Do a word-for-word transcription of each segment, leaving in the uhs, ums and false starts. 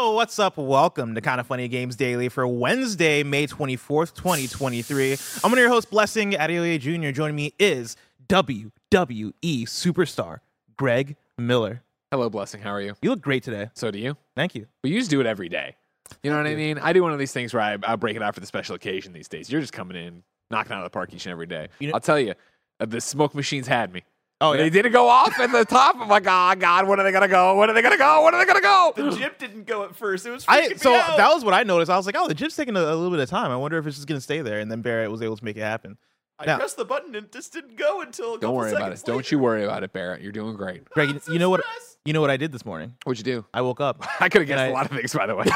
Yo, what's up? Welcome to Kind of Funny Games Daily for Wednesday, May twenty-fourth, twenty twenty-three. I'm one of your hosts, Blessing Adeoye Junior Joining me is W W E superstar Greg Miller. Hello, Blessing. How are you? You look great today. So do you. Thank you. But you just do it every day. You know what I mean? I do one of these things where I, I break it out for the special occasion these days. You're just coming in, knocking out of the park each and every day. You know, I'll tell you, uh, the smoke machines had me. Oh, when yeah? They didn't go off at the top. I'm like, oh, God, when are they going to go? When are they going to go? When are they going to go? The jib didn't go at first. It was freaking I, me so out. that was what I noticed. I was like, oh, the jib's taking a, a little bit of time. I wonder if it's just going to stay there. And then Barrett was able to make it happen. I now, pressed the button and it just didn't go until a Don't worry about it. Don't you worry about it, Barrett. You're doing great. Greg, you, so you know what? stressed. You know what I did this morning? What'd you do? I woke up. I could have guessed I- a lot of things, by the way.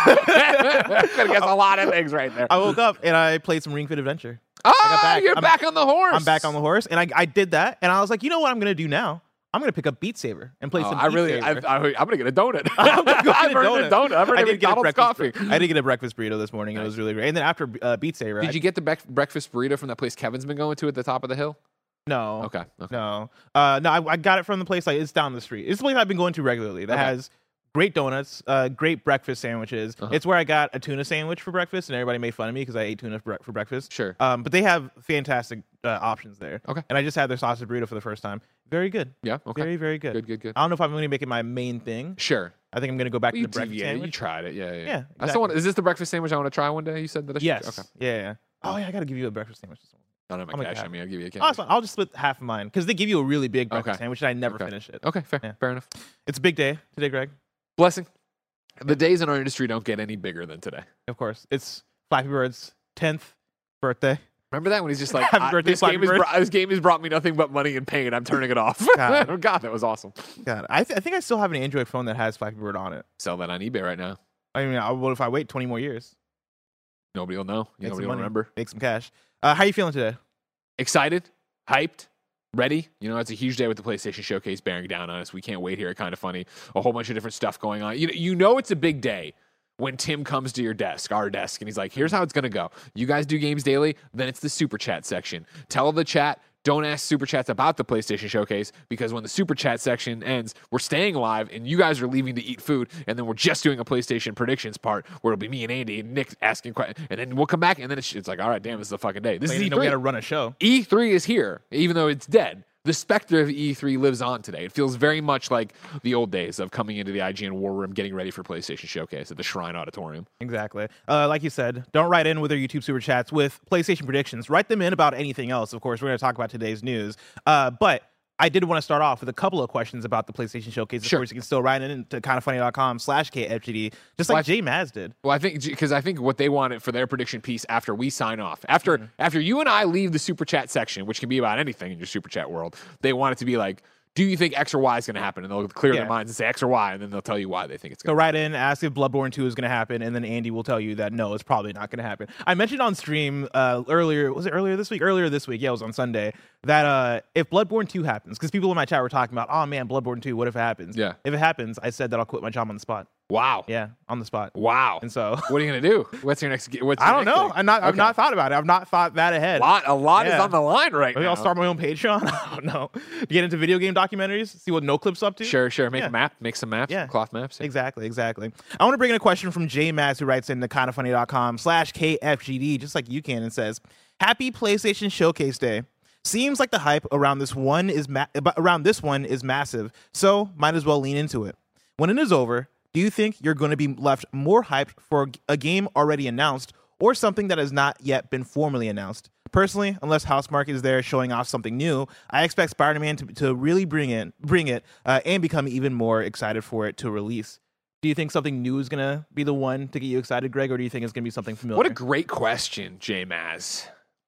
I could have guessed a lot of things right there. I woke up and I played some Ring Fit Adventure. Ah, back. you're I'm- back on the horse. I'm back on the horse, and I, I did that, and I was like, you know what I'm going to do now? I'm going to pick up Beat Saber and play Oh, some I Beat really, I, Saber. I, I'm going to get a donut. I'm gonna go I've get a heard a donut. I've heard I a did get a McDonald's breakfast. coffee. I did get a breakfast burrito this morning. Nice. It was really great. And then after uh, Beat Saber, Did I, you get the bec- breakfast burrito from that place Kevin's been going to at the top of the hill? no, Okay. okay. no, uh, no. I, I got it from the place. Like it's down the street. It's the place I've been going to regularly. That Okay. has great donuts, uh, great breakfast sandwiches. Uh-huh. It's where I got a tuna sandwich for breakfast, and everybody made fun of me because I ate tuna for, for breakfast. Sure. Um, but they have fantastic uh, options there. Okay. And I just had their sausage burrito for the first time. Very good. Yeah. Okay. Very, very good. Good, good, good. I don't know if I'm going to make it my main thing. Sure. I think I'm going to go back Well, to you, the breakfast yeah, you sandwich. tried it. Yeah, yeah. Yeah, I exactly. still want. Is this the breakfast sandwich I want to try one day? You said that I should. Yes. Okay. Yeah, yeah. Oh, yeah, I got to give you a breakfast sandwich. I don't have I'll my make it cash on me. I'll give you a cash. Oh, that's fine. I'll just split half of mine because they give you a really big breakfast Okay. sandwich and I never Okay. finish it. Okay. Fair. Yeah. Fair enough. It's a big day today, Greg. Blessing. The days in our industry don't get any bigger than today. Of course. It's Flappy Bird's tenth birthday. Remember that when he's just like, Happy "I- birthday, this, Flappy game has Bird." brought, this game has brought me nothing but money and pain. I'm turning it off. God. God, that was awesome. God, I, th- I think I still have an Android phone that has Flappy Bird on it. Sell that on eBay right now. I mean, I, what if I wait twenty more years? Nobody will know. Make Nobody some will money, remember. Make some cash. Uh, how you feeling today? Excited, hyped, ready. You know, it's a huge day with the PlayStation Showcase bearing down on us. We can't wait here. Kind of funny. A whole bunch of different stuff going on. You know, you know it's a big day when Tim comes to your desk, our desk, and he's like, here's how it's going to go. You guys do games daily, then it's the Super Chat section. Tell the chat, don't ask Super Chats about the PlayStation Showcase because when the Super Chat section ends, we're staying live and you guys are leaving to eat food, and then we're just doing a PlayStation predictions part where it'll be me and Andy and Nick asking questions, and then we'll come back, and then it's, it's like, all right, damn, this is a fucking day. This Like, is you E know, we three. got to run a show. E three is here, even though it's dead. The specter of E three lives on today. It feels very much like the old days of coming into the I G N War Room, getting ready for PlayStation Showcase at the Shrine Auditorium. Exactly. Uh, like you said, don't write in with your YouTube super chats with PlayStation predictions. Write them in about anything else. Of course, we're going to talk about today's news. Uh, but I did want to start off with a couple of questions about the PlayStation Showcase. Of Sure. course, you can still write in to kindoffunny.com slash KFGD, just like Well, I- J Maz did. Well, I think because I think what they wanted for their prediction piece after we sign off, after Mm-hmm. after you and I leave the super chat section, which can be about anything in your super chat world, they want it to be like, do you think X or Y is going to happen? And they'll clear Yeah. their minds and say X or Y, and then they'll tell you why they think it's So going. write in, ask if Bloodborne two is going to happen, and then Andy will tell you that no, it's probably not going to happen. I mentioned on stream uh, earlier, was it earlier this week? Earlier this week, yeah, it was on Sunday, that uh, if Bloodborne two happens, because people in my chat were talking about, oh man, Bloodborne two, what if it happens? Yeah. If it happens, I said that I'll quit my job on the spot. Wow. Yeah, on the spot. Wow. And so What are you going to do? What's your next? What's your I don't next know. thing? I'm not. I've Okay. not thought about it. I've not thought that A ahead. lot. A lot is Yeah. on the line right Maybe now. I'll start my own Patreon. I don't know. Get into video game documentaries. See what No Clip's up to. Sure, sure. Make Yeah. a map. Make some maps. Yeah. Cloth maps. Exactly, exactly. I want to bring in a question from J Maz, who writes in to kindoffunny.com slash KFGD, just like you can, and says, "Happy PlayStation Showcase Day. Seems like the hype around this one is ma- around this one is massive, so might as well lean into it. When it is over, do you think you're going to be left more hyped for a game already announced or something that has not yet been formally announced? Personally, unless Housemarque is there showing off something new, I expect Spider-Man to, to really bring in bring it uh, and become even more excited for it to release. Do you think something new is going to be the one to get you excited, Greg, or do you think it's going to be something familiar?" What a great question, J Maz.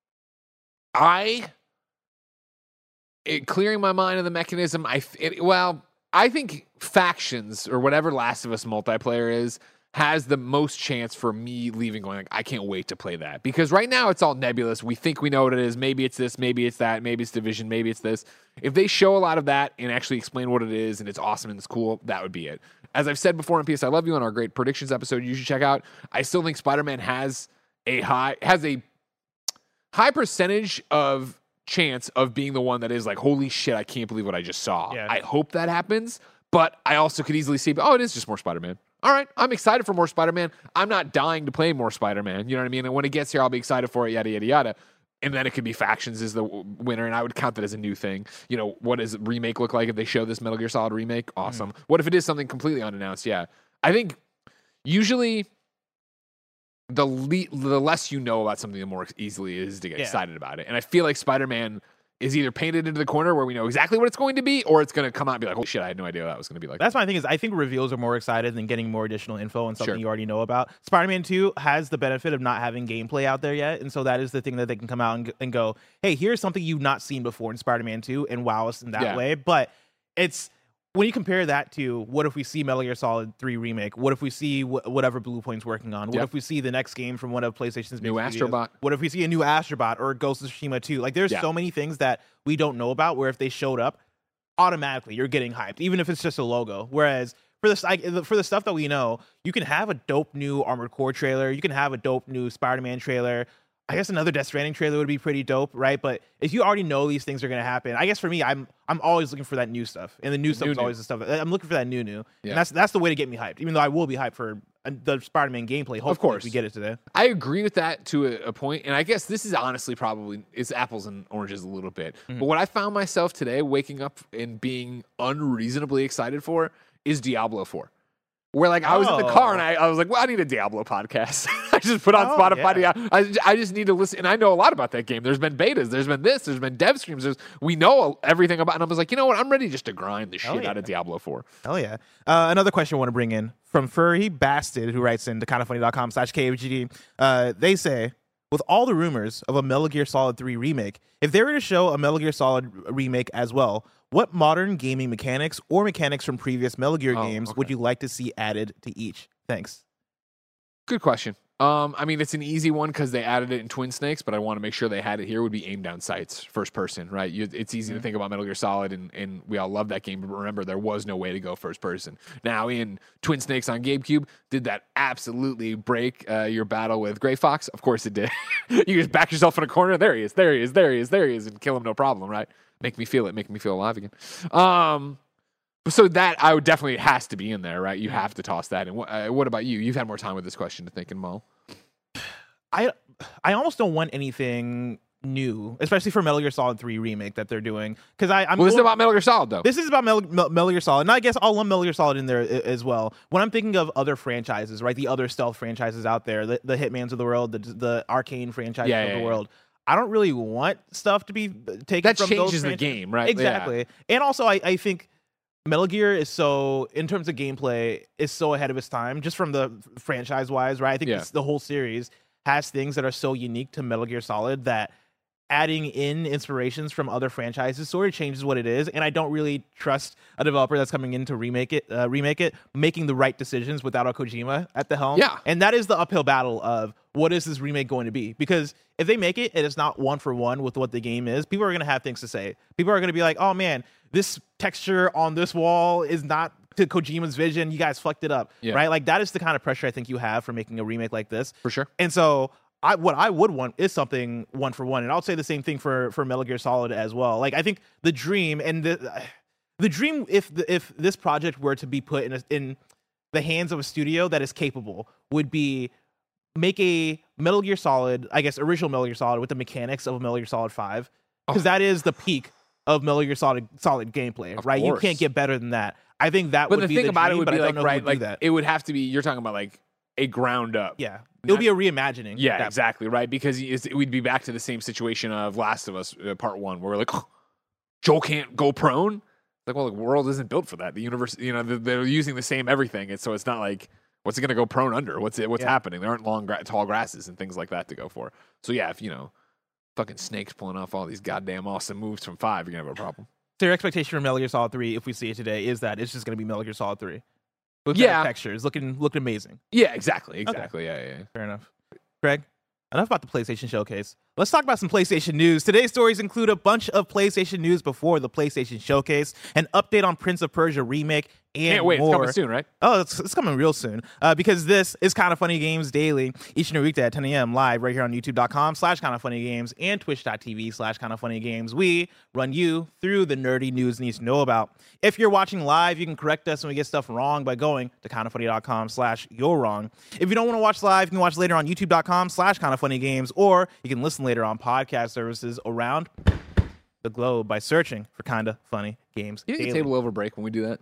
I, it, clearing my mind of the mechanism, I it, well, I think factions or whatever Last of Us multiplayer is has the most chance for me leaving going like, I can't wait to play that. Because right now it's all nebulous. We think we know what it is. Maybe it's this, maybe it's that, maybe it's Division, maybe it's this. If they show a lot of that and actually explain what it is and it's awesome and it's cool, that would be it. As I've said before in P S I Love You on our great predictions episode you should check out, I still think Spider-Man has a high has a high percentage of chance of being the one that is like, holy shit, I can't believe what I just saw. Yeah. I hope that happens, but I also could easily see, oh, it is just more Spider-Man. all right, I'm excited for more Spider-Man. I'm not dying to play more Spider-Man. You know what I mean? And when it gets here, I'll be excited for it, yada, yada, yada. And then it could be Factions is the winner, and I would count that as a new thing. You know, what does remake look like if they show this Metal Gear Solid remake? Awesome. Mm. What if it is something completely unannounced? Yeah. I think usually the le- the less you know about something, the more easily it is to get yeah. excited about it. And I feel like Spider-Man is either painted into the corner where we know exactly what it's going to be, or it's going to come out and be like, holy shit, I had no idea that was going to be like That's that. my thing is I think reveals are more excited than getting more additional info on something Sure. you already know about. Spider-Man two has the benefit of not having gameplay out there yet, and so that is the thing that they can come out and, and go, hey, here's something you've not seen before in Spider-Man two, and wow us in that Yeah. way. But it's when you compare that to what if we see Metal Gear Solid three remake? What if we see wh- whatever Bluepoint's working on? What Yep. if we see the next game from one of PlayStation's New big studios? Astrobot. What if we see a new Astrobot or Ghost of Tsushima two? Like there's Yeah. so many things that we don't know about where if they showed up, automatically you're getting hyped, even if it's just a logo. Whereas for the like, for the stuff that we know, you can have a dope new Armored Core trailer, you can have a dope new Spider-Man trailer. I guess another Death Stranding trailer would be pretty dope, right? But if you already know these things are going to happen, I guess for me, I'm I'm always looking for that new stuff, and the new The stuff new is always new. the stuff. I'm looking for that new new, Yeah. and that's that's the way to get me hyped. Even though I will be hyped for uh, the Spider-Man gameplay. Hopefully, course. we get it today. I agree with that to a, a point, and I guess this is honestly probably it's apples and oranges a little bit. Mhm. But what I found myself today waking up and being unreasonably excited for is Diablo four. Where like I was in the car and I, I was like, well, I need a Diablo podcast. I just put on Oh, Spotify. yeah. Dia- I, I just need to listen, and I know a lot about that game. There's been betas, there's been this, there's been dev streams. There's we know everything about. And I was like, you know what? I'm ready just to grind the Oh, shit yeah. out of Diablo four. Hell yeah. Uh, another question I want to bring in from Furry Bastard, who writes in to kindoffunny.com slash KFGD. Uh, they say, with all the rumors of a Metal Gear Solid three remake, if they were to show a Metal Gear Solid remake as well, what modern gaming mechanics or mechanics from previous Metal Gear Oh, games okay. would you like to see added to each? Thanks. Good question. Um, I mean, it's an easy one because they added it in Twin Snakes, but I want to make sure they had it here. Would be aim down sights, first person, right? You, it's easy Mhm. to think about Metal Gear Solid, and, and we all love that game. But remember, there was no way to go first person. Now, in Twin Snakes on GameCube, did that absolutely break uh, your battle with Gray Fox? Of course it did. You just back yourself in a corner. There he is. There he is. There he is. There he is, and kill him no problem, right? Make me feel it. Make me feel alive again. Um, so that I would definitely it has to be in there, right? You have to toss that in. What, uh, what about you? You've had more time with this question to think and mull. I I almost don't want anything new, especially for Metal Gear Solid three remake that they're doing. Because I'm Well, this is going- about Metal Gear Solid, though. This is about Metal, Mel- Metal Gear Solid, and I guess I'll lump Metal Gear Solid in there a- as well. When I'm thinking of other franchises, right, the other stealth franchises out there, the, the Hitmans of the world, the the Arcane franchises Yeah, of yeah, the yeah. world, I don't really want stuff to be taken That from changes those the franchises. game, right? Exactly, and also I, I think Metal Gear is so, in terms of gameplay, is so ahead of its time, just from the franchise wise, right? I think Yeah. this, the whole series has things that are so unique to Metal Gear Solid that adding in inspirations from other franchises sort of changes what it is, and I don't really trust a developer that's coming in to remake it, uh, remake it, making the right decisions without a Kojima at the helm. Yeah. And that is the uphill battle of what is this remake going to be? Because if they make it and it's not one for one with what the game is, people are going to have things to say. People are going to be like, oh man, this texture on this wall is not to Kojima's vision. You guys fucked it up, Yeah. right? Like that is the kind of pressure I think you have for making a remake like this. For sure. And so I, what I would want is something one for one, and I'll say the same thing for for Metal Gear Solid as well. Like I think the dream and the the dream, if the, if this project were to be put in a, in the hands of a studio that is capable, would be make a Metal Gear Solid, I guess original Metal Gear Solid with the mechanics of Metal Gear Solid five, because Oh. that is the peak of Metal Gear Solid Solid gameplay, Of right? You course. can't get better than that. I think that But would the be thing the about dream, it would but be I don't like, know who right, would do like that. it would have to be, you're talking about like a ground up. Yeah, it would be a reimagining. Yeah, That- exactly, right? Because it's, we'd be back to the same situation of Last of Us uh, Part One, where we're like, Joel can't go prone. Like, well, the world isn't built for that. The universe, you know, they're, they're using the same everything, and so it's not like, what's it going to go prone under? What's it? What's Yeah. happening? There aren't long, gra- tall grasses and things like that to go for. So yeah, if you know, fucking Snake's pulling off all these goddamn awesome moves from five, you're gonna have a problem. So your expectation for Metal Gear Solid three, if we see it today, is that it's just going to be Metal Gear Solid three with better Yeah. textures, looking looking amazing. Yeah, exactly, exactly. Yeah, yeah, yeah. Fair enough. Greg, enough about the PlayStation Showcase. Let's talk about some PlayStation news. Today's stories include a bunch of PlayStation news before the PlayStation Showcase, an update on Prince of Persia Remake, and Can't wait. more. It's coming soon, right? Oh, it's, it's coming real soon. Uh, because this is Kind of Funny Games Daily, each and every weekday at ten a.m. live right here on youtube.com slash kind of funny games and twitch.tv slash kind of funny games. We run you through the nerdy news you need to know about. If you're watching live, you can correct us when we get stuff wrong by going to kindoffunny.com slash you're wrong. If you don't want to watch live, you can watch later on youtube.com slash kind of funny games, or you can listen later on podcast services around the globe by searching for Kind of Funny Games You think Daily. the table over break when we do that?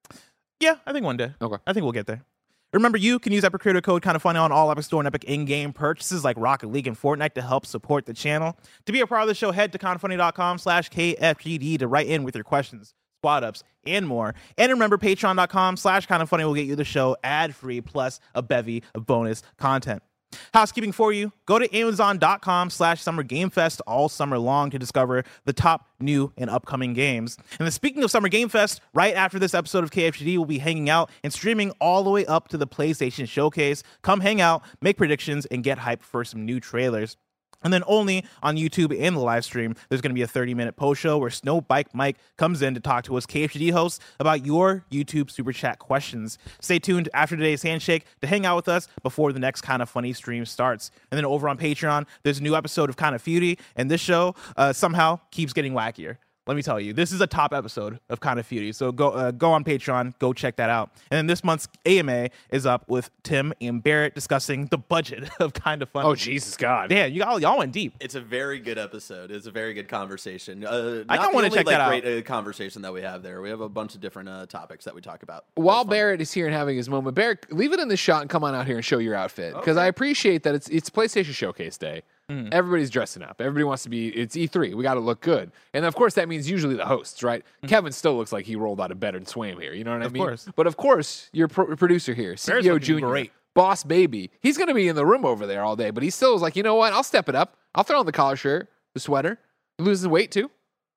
Yeah, I think one day. Okay. I think we'll get there. Remember, you can use Epic Creator Code Kind of Funny on all Epic Store and Epic in-game purchases like Rocket League and Fortnite to help support the channel. To be a part of the show, head to kindoffunny.com slash KFGD to write in with your questions, squad ups, and more. And remember, patreon.com slash kind of funny will get you the show ad-free plus a bevy of bonus content. Housekeeping for you, go to amazon.com slash summer game fest all summer long to discover the top new and upcoming games. And then speaking of Summer Game Fest, right after this episode of K F G D, we'll be hanging out and streaming all the way up to the PlayStation Showcase. Come hang out, make predictions, and get hyped for some new trailers. And then only on YouTube and the live stream, there's going to be a thirty-minute post show where Snow Bike Mike comes in to talk to us K F G D hosts about your YouTube Super Chat questions. Stay tuned after today's handshake to hang out with us before the next Kind of Funny stream starts. And then over on Patreon, there's a new episode of Kind of Feudy, and this show uh, somehow keeps getting wackier. Let me tell you, this is a top episode of Kind of Feudy. So go uh, go on Patreon, go check that out. And then this month's A M A is up with Tim and Barrett discussing the budget of Kind of Funny. Oh, Jesus God. Damn, you all y'all went deep. It's a very good episode. It's a very good conversation. Uh, I not kinda the wanna only, check like, that out. Great uh, conversation that we have there. We have a bunch of different uh, topics that we talk about. While That's fun. Barrett is here and having his moment, Barrett, leave it in the shot and come on out here and show your outfit. Because I appreciate that it's it's PlayStation Showcase Day. Mm. Everybody's dressing up. Everybody wants to be, it's E three. We got to look good. And of course, that means usually the hosts, right? Mm. Kevin still looks like he rolled out of bed and swam here. You know what I Of mean? course. But of course, your pro- producer here, C E O looking Junior, great. Boss Baby, he's going to be in the room over there all day. But he still is like, you know what? I'll step it up. I'll throw on the collar shirt, the sweater. Losing weight too.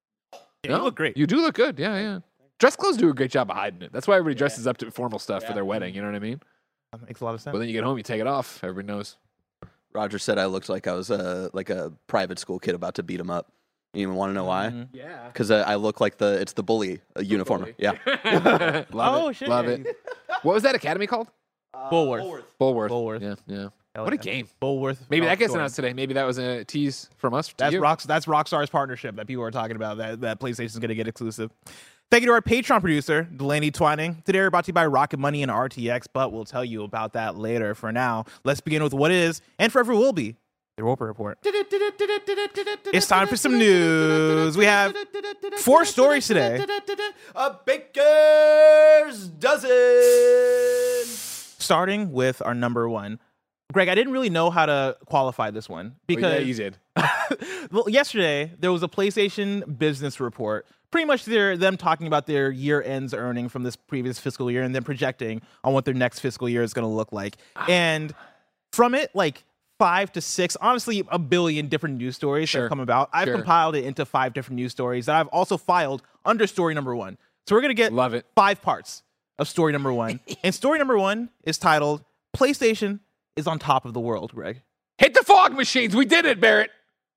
Yeah, you look great. You do look good. Yeah, yeah. Dress clothes do a great job of hiding it. That's why everybody dresses up to formal stuff for their wedding. You know what I mean? That makes a lot of sense. But then you get home, you take it off. Everybody knows. Roger said I looked like I was uh, like a private school kid about to beat him up. You even want to know why? Mhm. Yeah. Because uh, I look like the it's the bully uh, uniform. bully. Yeah. Love Oh, it. shit, Love yeah. it. What was that academy called? Bulworth. Bulworth. Bulworth. Yeah, yeah. Hell What a yeah. game. Bulworth. Maybe that gets Storm. announced today. Maybe that was a tease from us. To That's you. Rocks. That's Rockstar's partnership that people are talking about. That that PlayStation's going to get exclusive. Thank you to our Patreon producer, Delaney Twining. Today we're brought to you by Rocket Money and R T X, but we'll tell you about that later. For now, let's begin with what is and forever will be the Roper Report. It's time for some news. We have four stories today. A baker's dozen. Starting with our number one. Greg, I didn't really know how to qualify this one because Oh, yeah, you did. well, yesterday there was a PlayStation business report, pretty much their them talking about their year ends earning from this previous fiscal year and then projecting on what their next fiscal year is going to look like. And from it, like five to six, honestly, a billion different news stories Sure. have come about. I've Sure. compiled it into five different news stories that I've also filed under story number one. So we're going to get Love it. five parts of story number one. And story number one is titled PlayStation is on top of the world, Greg. Hit the fog machines. We did it, Barrett.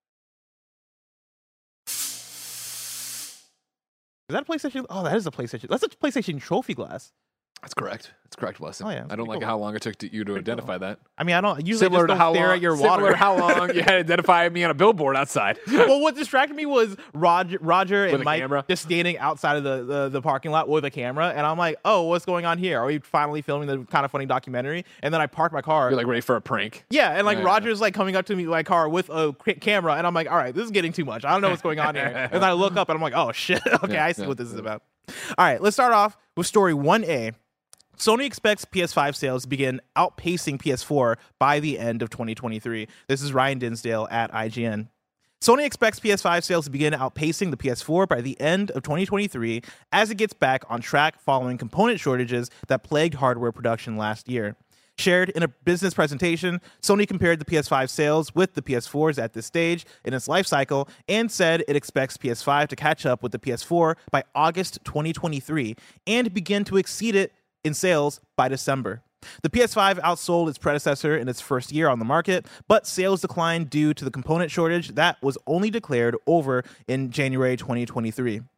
Is that a PlayStation? Oh, that is a PlayStation. That's a PlayStation trophy glass. That's correct. That's correct, Blessing. Oh, yeah. I don't like Cool. how long it took to, you to identify that. I mean, I don't usually Similar just to don't how stare long, at your similar water. to how long you had to identify me on a billboard outside. Well, what distracted me was Roger, Roger With and a Mike camera? just standing outside of the, the, the parking lot with a camera, and I'm like, "Oh, what's going on here? Are we finally filming the Kind of Funny documentary?" And then I parked my car. You're like ready for a prank. yeah, and like Yeah. Roger's like coming up to me my car with a quick camera, and I'm like, "All right, this is getting too much. I don't know what's going on here." And then I look up, and I'm like, "Oh shit, okay, Yeah, I see yeah, what this is yeah. about." All right, let's start off with story one A. Sony expects P S five sales to begin outpacing P S four by the end of twenty twenty-three. This is Ryan Dinsdale at I G N. Sony expects P S five sales to begin outpacing the P S four by the end of twenty twenty-three as it gets back on track following component shortages that plagued hardware production last year. Shared in a business presentation, Sony compared the P S five sales with the P S fours at this stage in its life cycle and said it expects P S five to catch up with the P S four by August twenty twenty-three and begin to exceed it in sales by December. The P S five outsold its predecessor in its first year on the market, but sales declined due to the component shortage that was only declared over in January twenty twenty-three.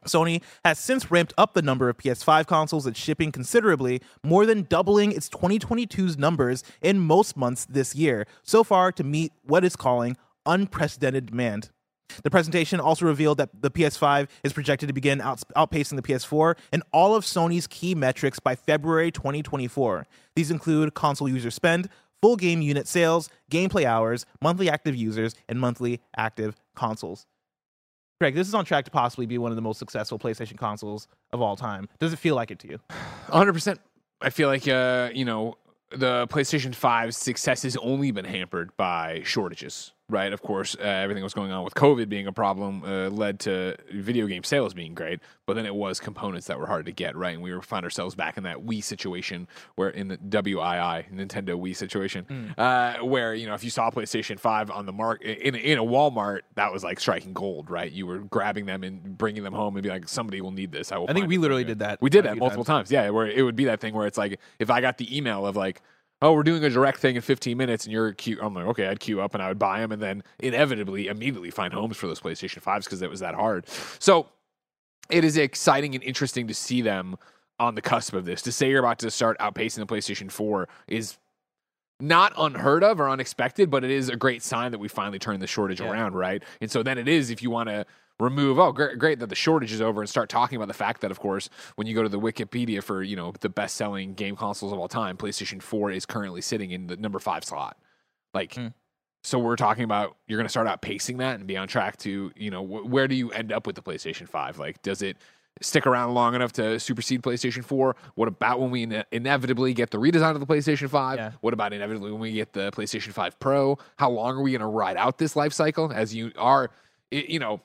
Sony has since ramped up the number of P S five consoles it's shipping considerably, more than doubling its twenty twenty-two's numbers in most months this year, so far to meet what it's calling unprecedented demand. The presentation also revealed that the P S five is projected to begin out- outpacing the P S four in all of Sony's key metrics by February twenty twenty-four. These include console user spend, full game unit sales, gameplay hours, monthly active users, and monthly active consoles. Greg, this is on track to possibly be one of the most successful PlayStation consoles of all time. Does it feel like it to you? one hundred percent. I feel like, uh, you know, the PlayStation five's success has only been hampered by shortages, right? Of course, uh, everything that was going on with COVID being a problem uh, led to video game sales being great, but then it was components that were hard to get, right? And we were found ourselves back in that Wii situation, where in the W I I, Nintendo Wii situation, mm. uh, where, you know, if you saw PlayStation five on the market, in, in a Walmart, that was like striking gold, right? You were grabbing them and bringing them home and be like, somebody will need this. I, will I think we literally did that. We did that multiple times. times. Yeah, where it would be that thing where it's like, if I got the email of like, oh, we're doing a direct thing in fifteen minutes, and you're queue. I'm like, okay, I'd queue up and I would buy them, and then inevitably, immediately find homes for those PlayStation fives because it was that hard. So it is exciting and interesting to see them on the cusp of this. To say you're about to start outpacing the PlayStation four is not unheard of or unexpected, but it is a great sign that we finally turned the shortage yeah. around, right? And so then it is, if you want to remove, oh, great, great that the shortage is over, and start talking about the fact that, of course, when you go to the Wikipedia for, you know, the best-selling game consoles of all time, PlayStation four is currently sitting in the number five slot. Like, mm. so we're talking about you're going to start outpacing that and be on track to, you know, wh- where do you end up with the PlayStation five? Like, does it stick around long enough to supersede PlayStation four? What about when we ine- inevitably get the redesign of the PlayStation five? Yeah. What about inevitably when we get the PlayStation five Pro? How long are we going to ride out this life cycle as you are, you know,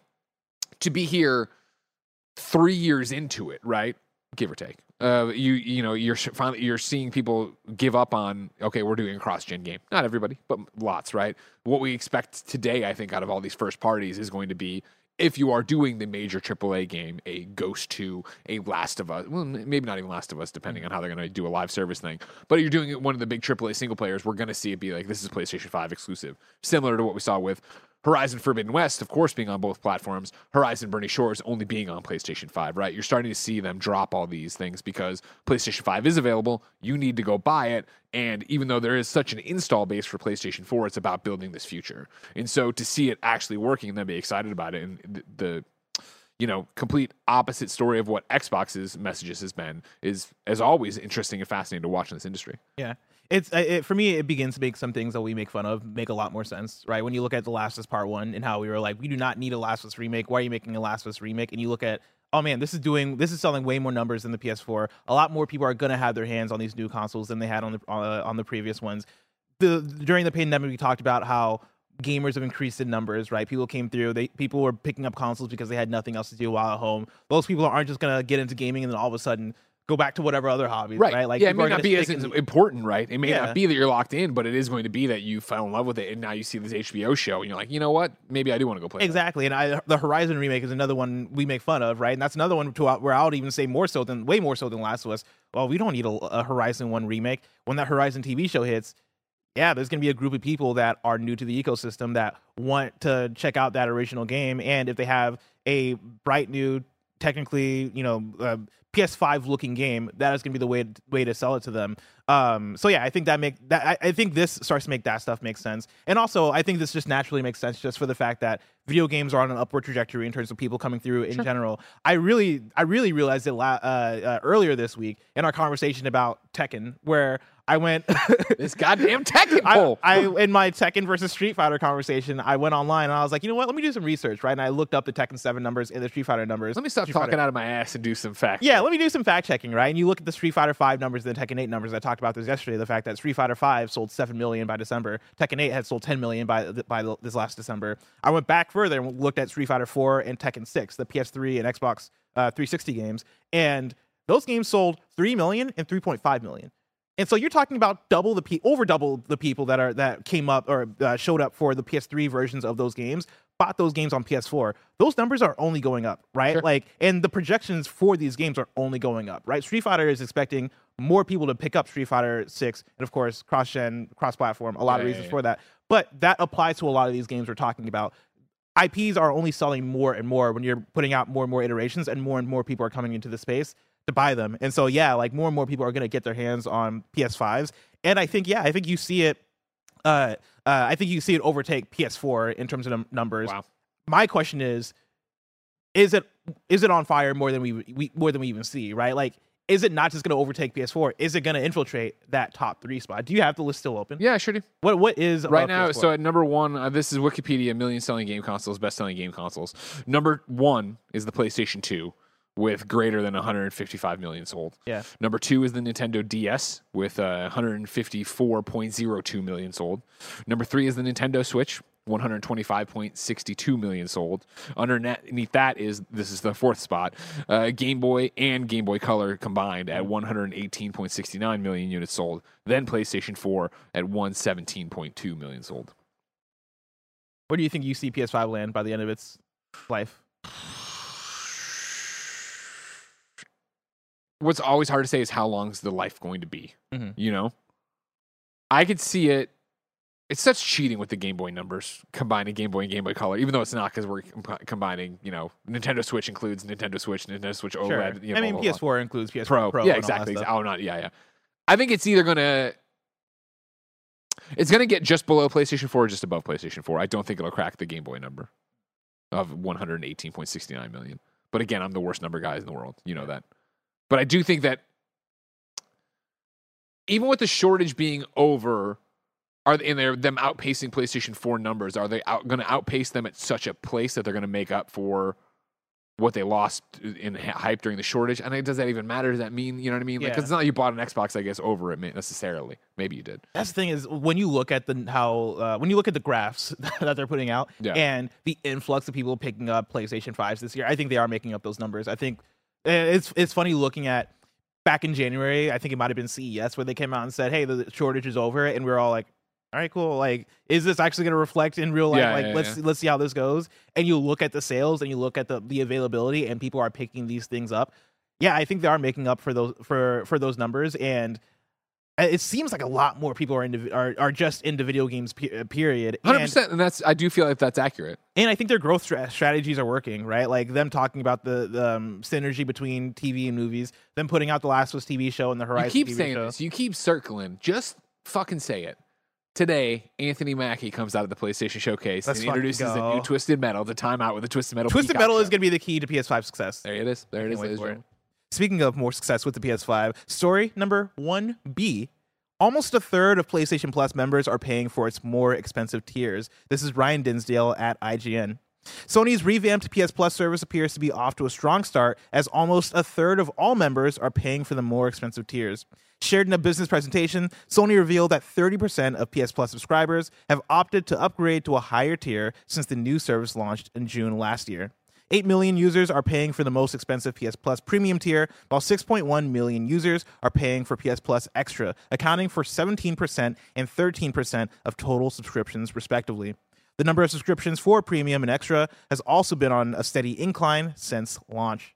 to be here three years into it, right? Give or take. Uh, you you know you're finally you're seeing people give up on, okay, we're doing a cross-gen game. Not everybody, but lots, right? What we expect today, I think, out of all these first parties is going to be, if you are doing the major triple A game, a Ghost two, a Last of Us, well, maybe not even Last of Us, depending on how they're going to do a live service thing, but you're doing one of the big triple A single players, we're going to see it be like, this is PlayStation five exclusive, similar to what we saw with Horizon Forbidden West, of course, being on both platforms, Horizon Burning Shores only being on PlayStation five, right? You're starting to see them drop all these things because PlayStation five is available, you need to go buy it, and even though there is such an install base for PlayStation four, it's about building this future. And so to see it actually working and then be excited about it, and the, the you know, complete opposite story of what Xbox's messages has been, is, as always, interesting and fascinating to watch in this industry. Yeah. It's it, for me, it begins to make some things that we make fun of make a lot more sense, right? When you look at The Last of Us Part One and how we were like, we do not need a Last of Us remake. Why are you making a Last of Us remake? And you look at, oh man, this is doing this is selling way more numbers than the P S four. A lot more people are gonna have their hands on these new consoles than they had on the uh, on the previous ones. The during the pandemic, we talked about how gamers have increased in numbers, right? People came through, they people were picking up consoles because they had nothing else to do while at home. Those people aren't just gonna get into gaming and then all of a sudden go back to whatever other hobbies, right? right? Like, yeah, it may not be as in, important, right? It may yeah. not be that you're locked in, but it is going to be that you fell in love with it, and now you see this H B O show, and you're like, you know what? Maybe I do want to go play exactly. that. And I, the Horizon remake is another one we make fun of, right? And that's another one to where I would even say more so than, way more so than Last of Us. Well, we don't need a, a Horizon one remake. When that Horizon T V show hits, yeah, there's going to be a group of people that are new to the ecosystem that want to check out that original game, and if they have a bright new, technically, you know, uh, P S five looking game, that is going to be the way way to sell it to them. Um, so yeah, I think that make that I, I think this starts to make that stuff make sense, and also I think this just naturally makes sense just for the fact that video games are on an upward trajectory in terms of people coming through in sure. general. I really I really realized it la- uh, uh, earlier this week in our conversation about Tekken, where I went this goddamn Tekken poll. I, I in my Tekken versus Street Fighter conversation, I went online and I was like, you know what? Let me do some research, right? And I looked up the Tekken seven numbers and the Street Fighter numbers. Let me stop Street talking Fighter. out of my ass and do some fact. Yeah, let me do some fact checking, right? And you look at the Street Fighter five numbers and the Tekken eight numbers. I talked about this yesterday. The fact that Street Fighter five sold seven million by December, Tekken eight had sold ten million by by this last December. I went back further and looked at Street Fighter four and Tekken six, the P S three and Xbox uh, three sixty games, and those games sold three million and three point five million. And so you're talking about double the pe- over double the people that are that came up or uh, showed up for the P S three versions of those games, bought those games on P S four. Those numbers are only going up, right? Sure. Like, and the projections for these games are only going up, right? Street Fighter is expecting more people to pick up Street Fighter six, and of course, cross-gen, cross-platform, a lot yeah, of reasons yeah, yeah. for that. But that applies to a lot of these games we're talking about. I Ps are only selling more and more when you're putting out more and more iterations, and more and more people are coming into the space to buy them. And so, yeah, like more and more people are going to get their hands on P S fives. And I think, yeah, I think you see it. Uh, uh, I think you see it overtake P S four in terms of num- numbers. Wow. My question is, is it is it on fire more than we, we more than we even see? Right? Like, is it not just going to overtake P S four? Is it going to infiltrate that top three spot? Do you have the list still open? Yeah, I sure do. What what is Right above now, P S four? so at number one, uh, this is Wikipedia, million selling game consoles, best selling game consoles. Number one is the PlayStation two with greater than one hundred fifty-five million sold. Yeah. Number two is the Nintendo D S with uh, one hundred fifty-four point zero two million sold. Number three is the Nintendo Switch, one hundred twenty-five point six two million sold. Underneath that is, this is the fourth spot, uh, Game Boy and Game Boy Color combined at one hundred eighteen point six nine million units sold. Then PlayStation four at one hundred seventeen point two million sold. Where do you think you see P S five land by the end of its life? What's always hard to say is how long is the life going to be? Mhm. You know, I could see it. It's such cheating with the Game Boy numbers, combining Game Boy and Game Boy Color, even though it's not, because we're com- combining, you know, Nintendo Switch includes Nintendo Switch, Nintendo Switch OLED. Sure. You know, I blah, mean, blah, P S four blah. includes P S four Pro. Pro. Yeah, and all that exactly. stuff. Oh, not, yeah, yeah. I think it's either going to, it's going to get just below PlayStation four or just above PlayStation four. I don't think it'll crack the Game Boy number of one hundred eighteen point six nine million. But again, I'm the worst number guy in the world. You know that. But I do think that even with the shortage being over, are they, and they're them outpacing PlayStation four numbers, are they out, going to outpace them at such a place that they're going to make up for what they lost in hype during the shortage? And does that even matter? Does that mean, you know what I mean? Because Yeah. it's not like you bought an Xbox, I guess, over it necessarily. Maybe you did. That's the thing is, when you look at the how uh, when you look at the graphs that they're putting out, Yeah. and the influx of people picking up PlayStation fives this year, I think they are making up those numbers. I think uh, it's it's funny looking at back in January. I think it might have been C E S where they came out and said, "Hey, the shortage is over," and we we're all like, "All right, cool. Like, is this actually going to reflect in real life? Yeah, like, yeah, let's yeah. let's see how this goes." And you look at the sales and you look at the the availability, and people are picking these things up. Yeah, I think they are making up for those for for those numbers, and it seems like a lot more people are into are, are just into video games. pe- Period. one hundred And, percent. And that's, I do feel like that's accurate. and I think their growth stra- strategies are working. Right, like them talking about the, the um, synergy between T V and movies, them putting out the Last of Us T V show and the Horizon You keep T V saying show. this. You keep circling. Just fucking say it. Today, Anthony Mackie comes out of the PlayStation Showcase Let's and fucking introduces the go. new Twisted Metal, the timeout with the Twisted Metal. Twisted Peacock Metal show. is going to be the key to P S five success. There it is. There it is. Can't wait ladies for and it. gentlemen. Speaking of more success with the P S five, story number one B. Almost a third of PlayStation Plus members are paying for its more expensive tiers. This is Ryan Dinsdale at I G N. Sony's revamped P S Plus service appears to be off to a strong start, as almost a third of all members are paying for the more expensive tiers. Shared in a business presentation, Sony revealed that thirty percent of P S Plus subscribers have opted to upgrade to a higher tier since the new service launched in June last year. eight million users are paying for the most expensive P S Plus premium tier, while six point one million users are paying for P S Plus Extra, accounting for seventeen percent and thirteen percent of total subscriptions, respectively. The number of subscriptions for premium and extra has also been on a steady incline since launch.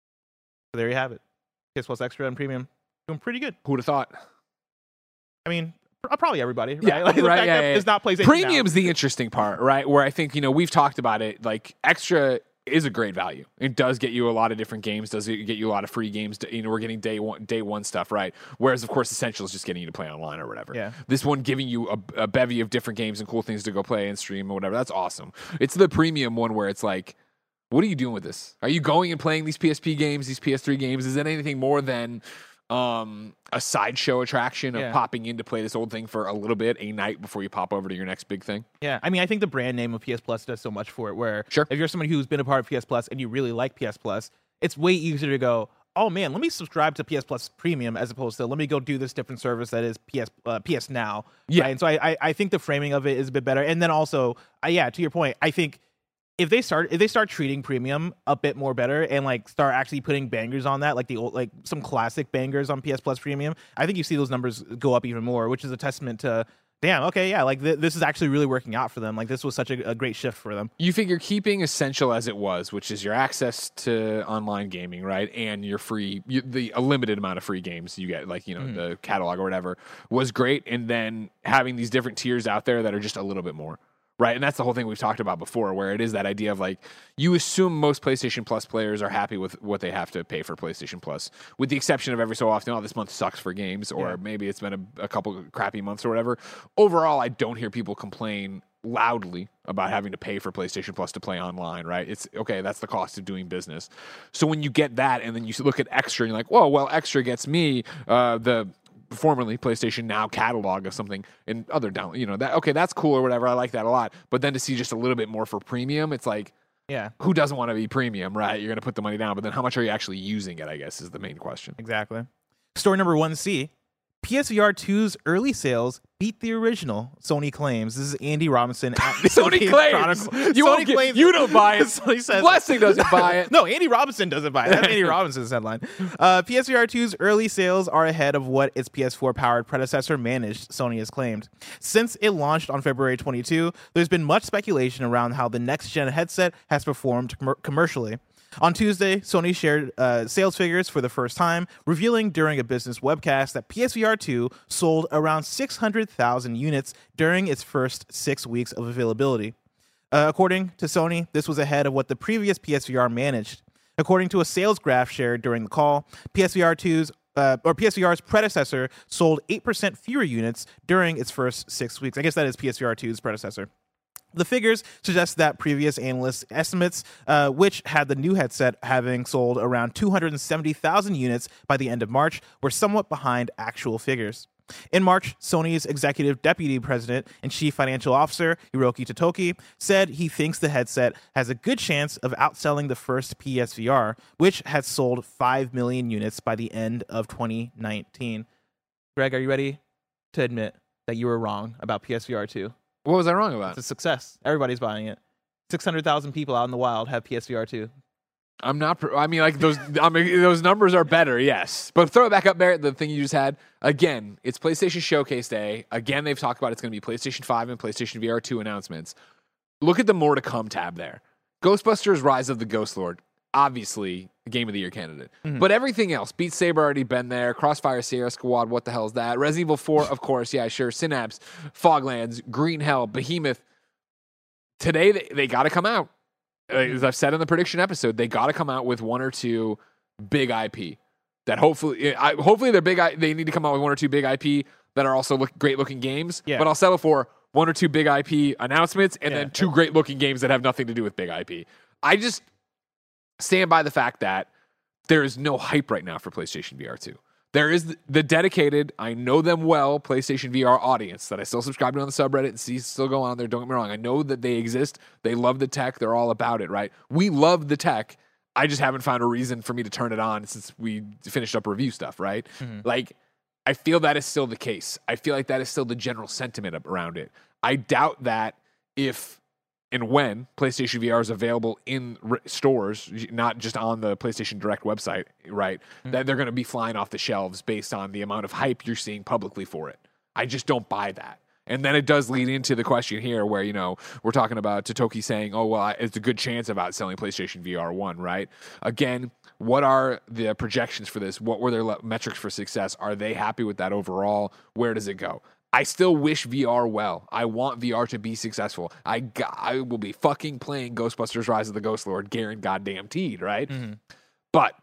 So there you have it. P S Plus Extra and premium doing pretty good. Who'd have thought? I mean, pr- probably everybody, right? Yeah, Like, the right, fact yeah, that yeah. it's not PlayStation Premium's now. the interesting part, right? Where I think, you know, we've talked about it. Like, Extra is a great value. It does get you a lot of different games. Does it get you a lot of free games? You know, we're getting day one, day one stuff, right? Whereas, of course, Essential is just getting you to play online or whatever. Yeah. This one giving you a, a bevy of different games and cool things to go play and stream or whatever. That's awesome. It's the premium one where it's like, what are you doing with this? Are you going and playing these P S P games, these P S three games? Is it anything more than um, a sideshow attraction of Yeah. popping in to play this old thing for a little bit, a night before you pop over to your next big thing? Yeah, I mean, I think the brand name of P S Plus does so much for it. Where Sure. if you're somebody who's been a part of P S Plus and you really like P S Plus, it's way easier to go, oh man, let me subscribe to P S Plus Premium as opposed to let me go do this different service that is P S uh, P S Now. Yeah. right? And so I, I I think the framing of it is a bit better. And then also, uh, yeah, to your point, I think if they start if they start treating premium a bit more better and like start actually putting bangers on that, like the old like some classic bangers on P S Plus Premium, I think you see those numbers go up even more, which is a testament to. Damn, okay, yeah, like th- this is actually really working out for them. Like this was such a, a great shift for them. You figure keeping Essential as it was, which is your access to online gaming, right, and your free, you, the a limited amount of free games you get, like you know Mhm. the catalog or whatever, was great. And then having these different tiers out there that are just a little bit more, right? And that's the whole thing we've talked about before, where it is that idea of like, you assume most PlayStation Plus players are happy with what they have to pay for PlayStation Plus, with the exception of every so often, oh, this month sucks for games, or Yeah. maybe it's been a, a couple of crappy months or whatever. Overall, I don't hear people complain loudly about having to pay for PlayStation Plus to play online, right? It's okay, that's the cost of doing business. So when you get that and then you look at Extra and you're like, whoa, well, Extra gets me uh, the formerly PlayStation Now catalog of something and other down, you know, that okay, that's cool or whatever. I like that a lot. But then to see just a little bit more for premium, it's like, Yeah, who doesn't want to be premium, right? You're going to put the money down, but then how much are you actually using it, I guess, is the main question. exactly. Story number one C. P S V R two's early sales beat the original, Sony claims. This is Andy Robinson at Sony claims. Chronicle. You, Sony won't get, claims. you don't buy it. Sony says Blessing doesn't buy it. No, Andy Robinson doesn't buy it. That's Andy Robinson's headline. Uh, P S V R two's early sales are ahead of what its P S four powered predecessor managed, Sony has claimed. Since it launched on February twenty-second, there's been much speculation around how the next-gen headset has performed com- commercially. On Tuesday, Sony shared uh, sales figures for the first time, revealing during a business webcast that P S V R two sold around six hundred thousand units during its first six weeks of availability. Uh, according to Sony, this was ahead of what the previous P S V R managed. According to a sales graph shared during the call, P S V R two's uh, or P S V R's predecessor sold eight percent fewer units during its first six weeks. I guess that is P S V R two's predecessor. The figures suggest that previous analyst estimates, uh, which had the new headset having sold around two hundred seventy thousand units by the end of March, were somewhat behind actual figures. In March, Sony's executive deputy president and chief financial officer, Hiroki Totoki, said he thinks the headset has a good chance of outselling the first P S V R, which had sold five million units by the end of twenty nineteen. Greg, are you ready to admit that you were wrong about P S V R two? What was I wrong about? It's a success. Everybody's buying it. six hundred thousand people out in the wild have P S V R two. I'm not. Pr- I mean, like those. I mean, those numbers are better, yes. But throw it back up, Barrett. The thing you just had again. It's PlayStation Showcase Day. Again, they've talked about it's going to be PlayStation five and PlayStation V R two announcements. Look at the more to come tab there. Ghostbusters: Rise of the Ghost Lord. Obviously, Game of the Year candidate. Mm-hmm. But everything else, Beat Saber already been there. Crossfire Sierra Squad. What the hell is that? Resident Evil four, of course. Yeah, sure. Synapse, Foglands, Green Hell, Behemoth. Today they, they got to come out. As I've said in the prediction episode, they got to come out with one or two big I P that hopefully, I, hopefully they're big. They need to come out with one or two big I P that are also look, great looking games. Yeah. But I'll settle for one or two big I P announcements and yeah. then two great looking games that have nothing to do with big I P. I just stand by the fact that there is no hype right now for PlayStation V R two. There is the dedicated, I know them well, PlayStation V R audience that I still subscribe to on the subreddit and see still go on there. Don't get me wrong. I know that they exist. They love the tech. They're all about it, right? We love the tech. I just haven't found a reason for me to turn it on since we finished up review stuff, right? Mm-hmm. Like, I feel that is still the case. I feel like that is still the general sentiment around it. I doubt that if and when PlayStation V R is available in r- stores, not just on the PlayStation Direct website, right, mm-hmm. that they're going to be flying off the shelves based on the amount of hype you're seeing publicly for it. I just don't buy that. And then it does lead into the question here where, you know, we're talking about Totoki saying, oh, well, it's a good chance of outselling PlayStation V R one, right? Again, what are the projections for this? What were their le- metrics for success? Are they happy with that overall? Where does it go? I still wish V R well. I want V R to be successful. I got, I will be fucking playing Ghostbusters Rise of the Ghost Lord, Garen goddamn teed, right? Mm-hmm. But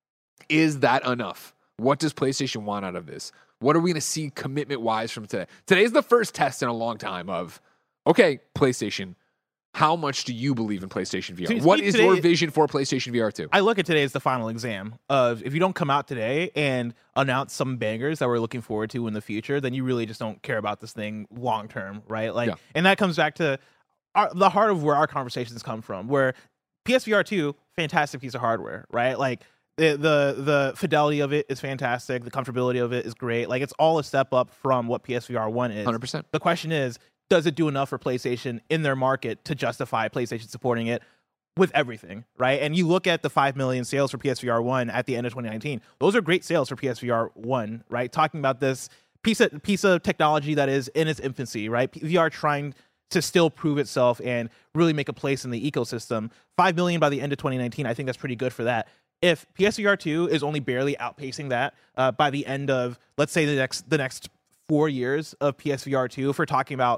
is that enough? What does PlayStation want out of this? What are we going to see commitment-wise from today? Today's the first test in a long time of, okay, PlayStation, how much do you believe in PlayStation V R? See, what is today, your vision for PlayStation V R two? I look at today as the final exam of if you don't come out today and announce some bangers that we're looking forward to in the future, then you really just don't care about this thing long term, right? Like, yeah. And that comes back to our, the heart of where our conversations come from, where P S V R two, fantastic piece of hardware, right? Like, The, the the fidelity of it is fantastic. The comfortability of it is great. Like, it's all a step up from what P S V R one is. one hundred percent. The question is, does it do enough for PlayStation in their market to justify PlayStation supporting it with everything, right? And you look at the five million sales for P S V R one at the end of twenty nineteen. Those are great sales for P S V R one, right? Talking about this piece of, piece of technology that is in its infancy, right? V R trying to still prove itself and really make a place in the ecosystem. five million by the end of twenty nineteen, I think that's pretty good for that. If P S V R two is only barely outpacing that uh, by the end of, let's say, the next the next four years of P S V R two, if we're talking about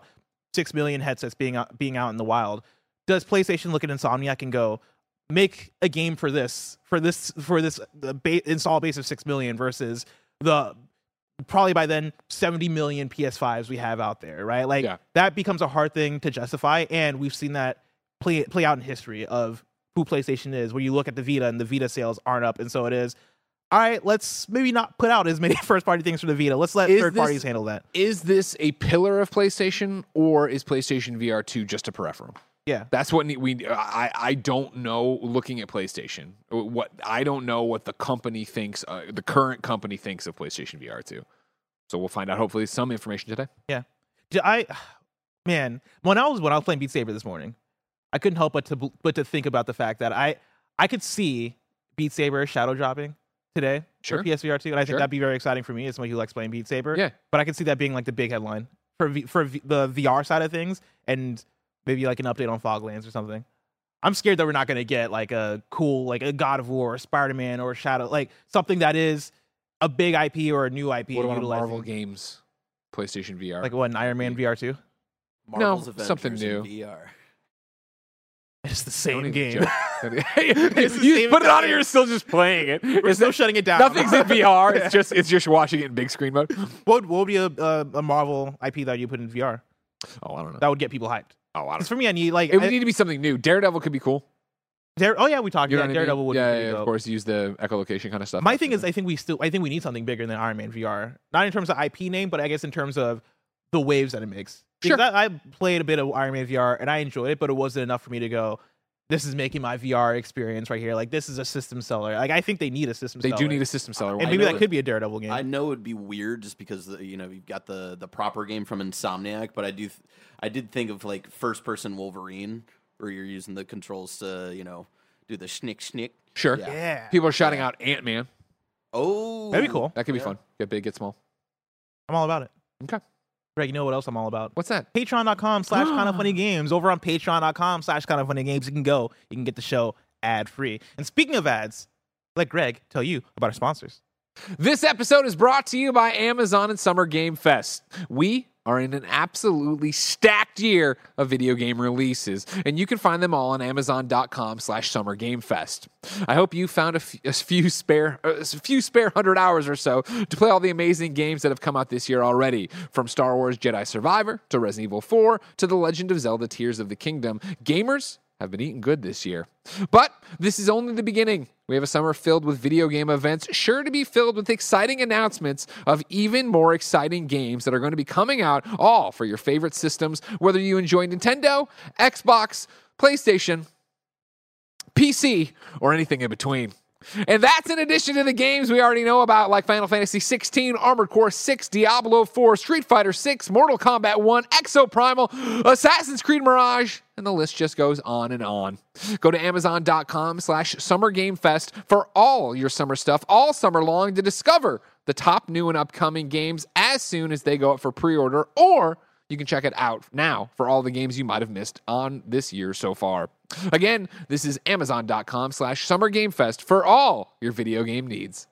six million headsets being out, being out in the wild, does PlayStation look at Insomniac and go, make a game for this, for this, for this the ba- install base of six million versus the probably by then seventy million P S fives we have out there, right? Like Yeah. that becomes a hard thing to justify, and we've seen that play play out in history of who PlayStation is, where you look at the Vita and the Vita sales aren't up, and so it is, all right, let's maybe not put out as many first party things for the Vita. Let's let Is third this- parties handle that. Is this a pillar of PlayStation, or is PlayStation V R two just a peripheral? Yeah. That's what ne- we. I I don't know. Looking at PlayStation, what I don't know what the company thinks. Uh, the current company thinks of PlayStation V R two. So we'll find out. Hopefully, some information today. Yeah. Did I, man, when I was when I was playing Beat Saber this morning, I couldn't help but to but to think about the fact that I I could see Beat Saber shadow dropping today Sure. for P S V R two, and I think Sure. that'd be very exciting for me as somebody who likes playing Beat Saber. Yeah. But I could see that being like the big headline for v, for v, the V R side of things, and maybe like an update on Foglands or something. I'm scared that we're not going to get like a cool like a God of War, or Spider-Man, or Shadow, like something that is a big I P or a new I P. What about a utilizing- Marvel Games PlayStation V R? Like what, an Iron Man V R two? Marvel's No, something Avengers in new. V R. It's the Don't same even game. joke. It's the you same put it on and game. you're still just playing it. We're It's still not- shutting it down. Nothing's in V R. It's just it's just watching it in big screen mode. What, what would be a, a, a Marvel I P that you put in V R Oh, I don't know. that would get people hyped? Oh, I don't Because know. for me, I need like It would I- need to be something new. Daredevil could be cool. Dare, oh yeah, we talked. You know Yeah, what I mean? Daredevil would yeah, be pretty yeah, dope. of course. Use the echolocation kind of stuff. My thing is, I think we still, I think we need something bigger than Iron Man V R. Not in terms of I P name, but I guess in terms of the waves that it makes. Because Sure. I, I played a bit of Iron Man V R and I enjoyed it, but it wasn't enough for me to go, this is making my V R experience right here. Like this is a system seller. Like I think they need a system they seller. do need a system seller. and I maybe know that it- could be a Daredevil game. I know it'd be weird just because the, you know you've got the the proper game from Insomniac, but I do th- I did think of like first person Wolverine where you're using the controls to you know do the schnick schnick. Sure. Yeah. yeah, People are shouting out Ant Man. Oh, that'd be cool. That could be Yeah. fun. Get big, get small. I'm all about it. Okay. Greg, you know what else I'm all about? What's that? Patreon.com slash kind of funny games. Over on patreon.com slash kind of funny games, you can go. You can get the show ad free. And speaking of ads, let Greg tell you about our sponsors. This episode is brought to you by Amazon and Summer Game Fest. We are in an absolutely stacked year of video game releases, and you can find them all on amazon.com slash Summer Game Fest. I hope you found a, f- a few spare a few spare hundred hours or so to play all the amazing games that have come out this year already, from Star Wars Jedi Survivor to Resident Evil four to The Legend of Zelda Tears of the Kingdom. Gamers have been eating good this year. But this is only the beginning. We have a summer filled with video game events, sure to be filled with exciting announcements of even more exciting games that are going to be coming out, all for your favorite systems, whether you enjoy Nintendo, Xbox, PlayStation, P C, or anything in between. And that's in addition to the games we already know about, like Final Fantasy sixteen, Armored Core six, Diablo four, Street Fighter six, Mortal Kombat one, Exoprimal, Assassin's Creed Mirage, and the list just goes on and on. Go to amazon.com slash Summer Game Fest for all your summer stuff all summer long to discover the top new and upcoming games as soon as they go up for pre-order, or you can check it out now for all the games you might have missed on this year so far. Again, this is amazon.com slash Summer Game Fest for all your video game needs.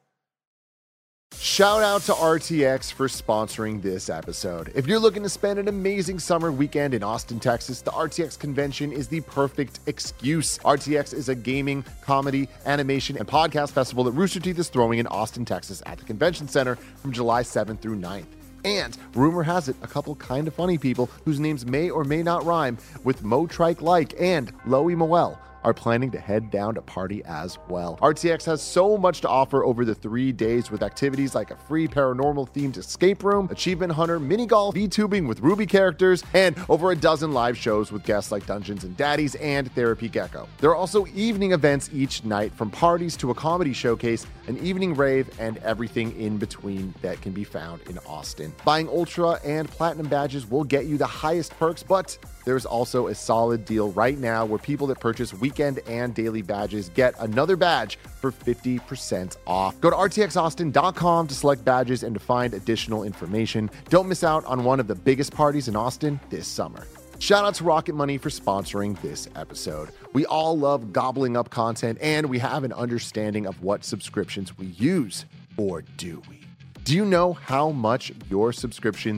Shout out to R T X for sponsoring this episode. If you're looking to spend an amazing summer weekend in Austin, Texas, the R T X convention is the perfect excuse. R T X is a gaming, comedy, animation, and podcast festival that Rooster Teeth is throwing in Austin, Texas at the convention center from July seventh through ninth. And rumor has it, a couple kind of funny people whose names may or may not rhyme with Mo Trike Like and Loey Moel are planning to head down to party as well. R T X has so much to offer over the three days with activities like a free paranormal themed escape room, achievement hunter, mini golf, VTubing with Ruby characters, and over a dozen live shows with guests like Dungeons and Daddies and Therapy Gecko. There are also evening events each night, from parties to a comedy showcase, an evening rave, and everything in between that can be found in Austin. Buying Ultra and Platinum badges will get you the highest perks, but there's also a solid deal right now where people that purchase weekend and daily badges get another badge for fifty percent off. Go to R T X Austin dot com to select badges and to find additional information. Don't miss out on one of the biggest parties in Austin this summer. Shout out to Rocket Money for sponsoring this episode. We all love gobbling up content, and we have an understanding of what subscriptions we use, or do we? Do you know how much your subscriptions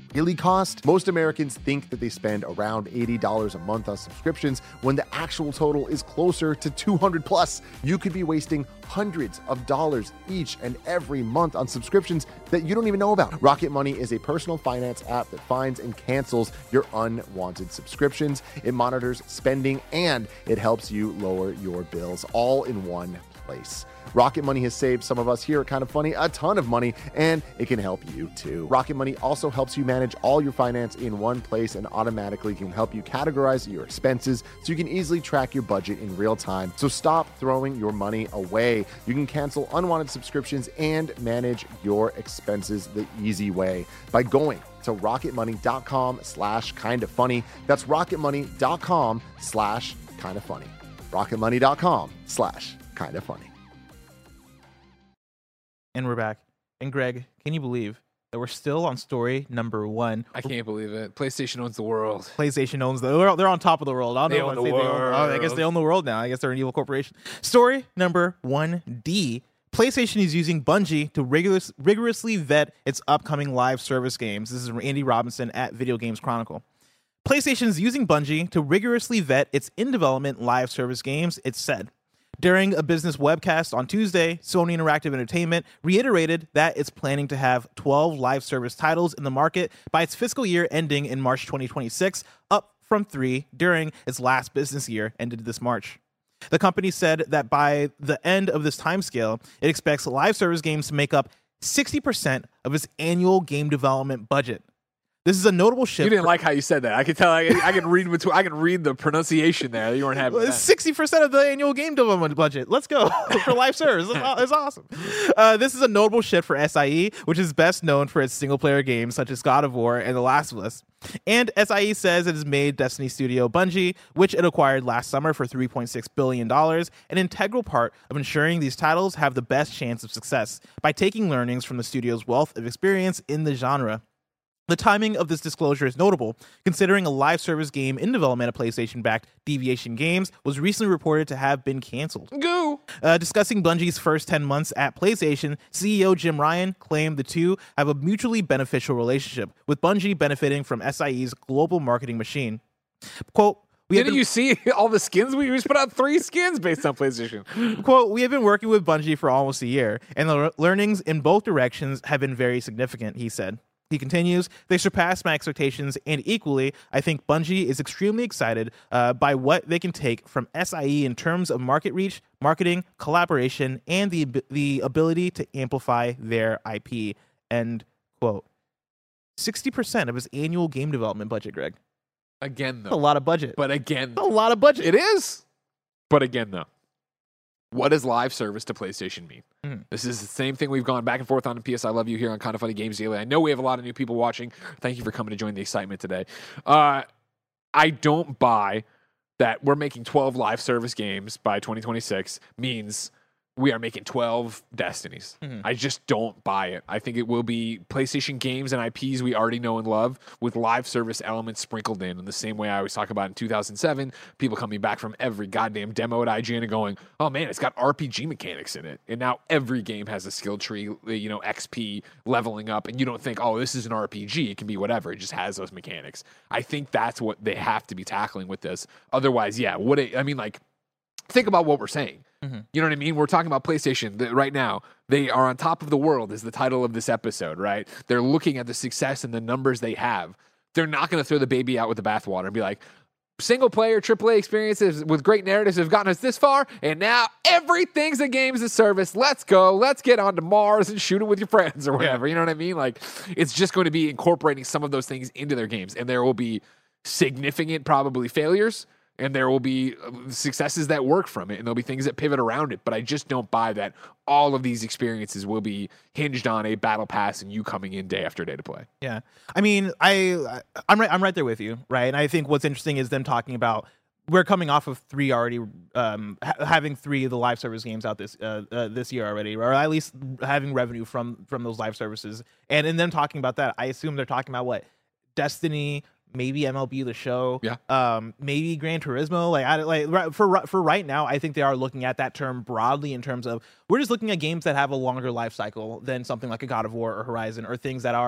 really cost? Most Americans think that they spend around eighty dollars a month on subscriptions when the actual total is closer to two hundred plus. You could be wasting hundreds of dollars each and every month on subscriptions that you don't even know about. Rocket Money is a personal finance app that finds and cancels your unwanted subscriptions. It monitors spending and it helps you lower your bills all in one place. Rocket Money has saved some of us here at Kind of Funny a ton of money, and it can help you too. Rocket Money also helps you manage all your finance in one place and automatically can help you categorize your expenses so you can easily track your budget in real time. So stop throwing your money away. You can cancel unwanted subscriptions and manage your expenses the easy way by going to rocketmoney.com slash kind of funny. That's rocketmoney.com slash kind of funny. rocketmoney.com slash kind of funny. And we're back. And Greg, can you believe that we're still on story number one? I can't believe it. PlayStation owns the world. PlayStation owns the. They're, they're on top of the world. I don't They know own what the to say. They own- world. oh, I guess they own the world now. I guess they're an evil corporation. Story number one D. PlayStation is using Bungie to rigorous, rigorously vet its upcoming live service games. This is from Andy Robinson at Video Games Chronicle. PlayStation is using Bungie to rigorously vet its in-development live service games, it said. During a business webcast on Tuesday, Sony Interactive Entertainment reiterated that it's planning to have twelve live service titles in the market by its fiscal year ending in March twenty twenty-six, up from three during its last business year ended this March. The company said that by the end of this timescale, it expects live service games to make up sixty percent of its annual game development budget. This is a notable shift. You didn't like how you said that. I could tell. I, I can read between. I can read the pronunciation there. You weren't happy with that. sixty percent of the annual game development budget. Let's go for live service. It's, it's awesome. Uh, this is a notable shift for S I E, which is best known for its single-player games such as God of War and The Last of Us. And S I E says it has made Destiny studio Bungie, which it acquired last summer for three point six billion dollars, an integral part of ensuring these titles have the best chance of success by taking learnings from the studio's wealth of experience in the genre. The timing of this disclosure is notable, considering a live service game in development at PlayStation-backed Deviation Games was recently reported to have been canceled. Goo. Uh, discussing Bungie's first ten months at PlayStation, C E O Jim Ryan claimed the two have a mutually beneficial relationship, with Bungie benefiting from S I E's global marketing machine. Quote, We have Didn't been, you see all the skins? We just put out three skins based on PlayStation. quote, we have been working with Bungie for almost a year, and the le- learnings in both directions have been very significant, he said. He continues, they surpassed my expectations, and equally, I think Bungie is extremely excited uh, by what they can take from S I E in terms of market reach, marketing, collaboration, and the the ability to amplify their I P, end quote. sixty percent of his annual game development budget, Greg. Again, That's a though. lot of budget. But again, That's a lot of budget. it is. But again, though. What does live service to PlayStation mean? Mhm. This is the same thing we've gone back and forth on in P S I Love You here on Kind of Funny Games Daily. I know we have a lot of new people watching. Thank you for coming to join the excitement today. Uh, I don't buy that we're making twelve live service games by twenty twenty-six means we are making twelve Destinies. Mhm. I just don't buy it. I think it will be PlayStation games and I Ps we already know and love with live service elements sprinkled in in the same way I always talk about in two thousand seven, people coming back from every goddamn demo at I G N and going, oh man, it's got R P G mechanics in it. And now every game has a skill tree, you know, X P leveling up, and you don't think, oh, this is an R P G. It can be whatever. It just has those mechanics. I think that's what they have to be tackling with this. Otherwise, yeah, what it, I mean, like, think about what we're saying. Mm-hmm. You know what I mean? We're talking about PlayStation that right now. They are on top of the world is the title of this episode, right? They're looking at the success and the numbers they have. They're not going to throw the baby out with the bathwater and be like, single player triple A experiences with great narratives have gotten us this far, and now everything's a game as a service. Let's go. Let's get onto Mars and shoot it with your friends or whatever. You know what I mean? Like, it's just going to be incorporating some of those things into their games, and there will be significant probably failures. And there will be successes that work from it, and there'll be things that pivot around it. But I just don't buy that all of these experiences will be hinged on a battle pass and you coming in day after day to play. Yeah, I mean, I I'm right. I'm right there with you, right? And I think what's interesting is them talking about we're coming off of three already, um, ha- having three of the live service games out this uh, uh, this year already, or at least having revenue from from those live services. And in them talking about that, I assume they're talking about what Destiny. Maybe M L B The Show, Yeah. Um, maybe Gran Turismo. Like, I like right- for for right now, I think they are looking at that term broadly in terms of we're just looking at games that have a longer life cycle than something like a God of War or Horizon, or things that are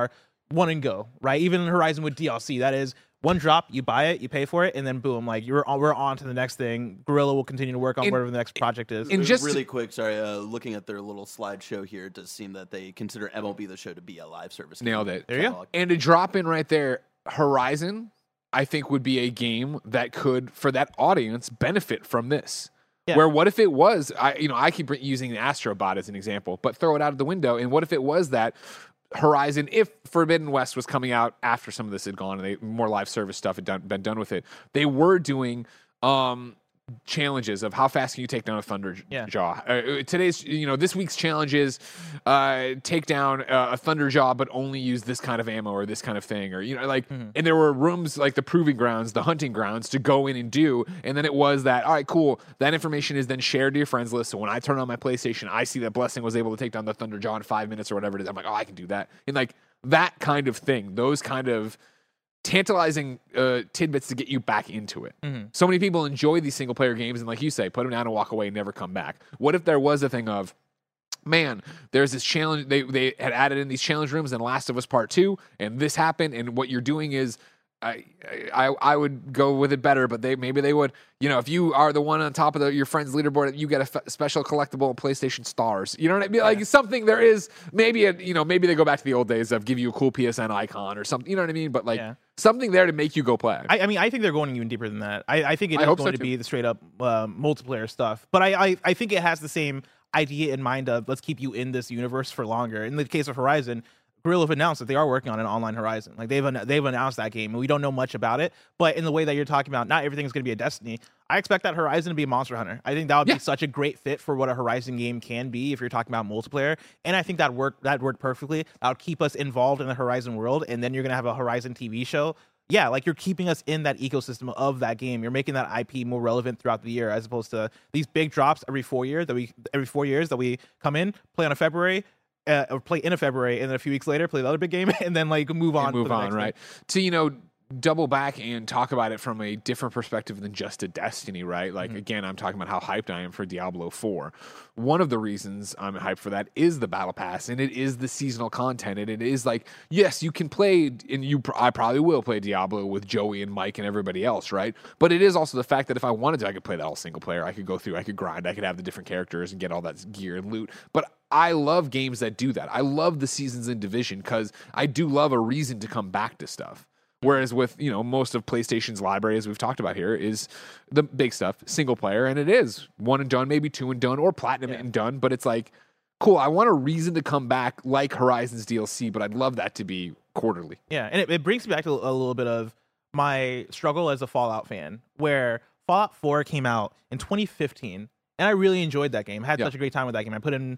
one and go, right? Even in Horizon with D L C, that is one drop, you buy it, you pay for it, and then boom, like you're on, we're on to the next thing. Guerrilla will continue to work on And- whatever the next project is. and just really quick, sorry, uh, looking at their little slideshow here, it does seem that they consider M L B The Show to be a live service. Nailed game it. There you go. catalog. And to drop in right there, Horizon, I think would be a game that could, for that audience, benefit from this. Yeah. Where what if it was, I you know, I keep using the Astrobot as an example, but throw it out of the window. And what if it was that Horizon, if Forbidden West was coming out after some of this had gone and they more live service stuff had done, been done with it, they were doing um, challenges of how fast can you take down a Thunder Yeah. Jaw. Uh, today's, you know, this week's challenge is uh, take down uh, a Thunder Jaw, but only use this kind of ammo or this kind of thing, or you know, like. Mm-hmm. And there were rooms like the proving grounds, the hunting grounds to go in and do. And then it was that, all right, cool. That information is then shared to your friends list. So when I turn on my PlayStation, I see that Blessing was able to take down the Thunder Jaw in five minutes or whatever it is. I'm like, oh, I can do that. And like that kind of thing, those kind of tantalizing uh, tidbits to get you back into it. Mm-hmm. So many people enjoy these single player games, and like you say, put them down and walk away and never come back. What if there was a thing of, man, there's this challenge, they, they had added in these challenge rooms in Last of Us Part two, and this happened, and what you're doing is, I, I I would go with it better, but they maybe they would, you know, if you are the one on top of the, your friend's leaderboard, you get a f- special collectible PlayStation Stars. You know what I mean? Like something there is maybe a, you know, maybe they go back to the old days of give you a cool P S N icon or something. You know what I mean? But like Yeah. something there to make you go play. I, I mean, I think they're going even deeper than that. I, I think it I is hope going so, to too. be the straight up uh, multiplayer stuff. But I, I, I think it has the same idea in mind of let's keep you in this universe for longer. In the case of Horizon, Guerrilla have announced that they are working on an online Horizon. Like they've an- they've announced that game, and we don't know much about it. But in the way that you're talking about, not everything's going to be a Destiny. I expect that Horizon to be a Monster Hunter. I think that would Yeah. be such a great fit for what a Horizon game can be if you're talking about multiplayer. And I think that worked that worked perfectly. That would keep us involved in the Horizon world, and then you're going to have a Horizon T V show. Yeah, like you're keeping us in that ecosystem of that game. You're making that I P more relevant throughout the year, as opposed to these big drops every four years that we every four years that we come in, play on a February, uh, or play in a February, and then a few weeks later play the other big game, and then like move on. And move to the on, next right? To, you know, double back and talk about it from a different perspective than just a Destiny, right? Like, Mm-hmm. again, I'm talking about how hyped I am for Diablo four. One of the reasons I'm hyped for that is the Battle Pass, and it is the seasonal content, and it is like, yes, you can play, and you, pr- I probably will play Diablo with Joey and Mike and everybody else, right? But it is also the fact that if I wanted to, I could play that all single player. I could go through, I could grind, I could have the different characters and get all that gear and loot. But I love games that do that. I love the seasons in Division because I do love a reason to come back to stuff. Whereas with, you know, most of PlayStation's library, as we've talked about here, is the big stuff, single player, and it is one and done, maybe two and done, or platinum Yeah. and done. But it's like, cool, I want a reason to come back like Horizon's D L C, but I'd love that to be quarterly. Yeah, and it, it brings me back to a little bit of my struggle as a Fallout fan, where Fallout four came out in twenty fifteen, and I really enjoyed that game. I had Yeah. such a great time with that game. I put in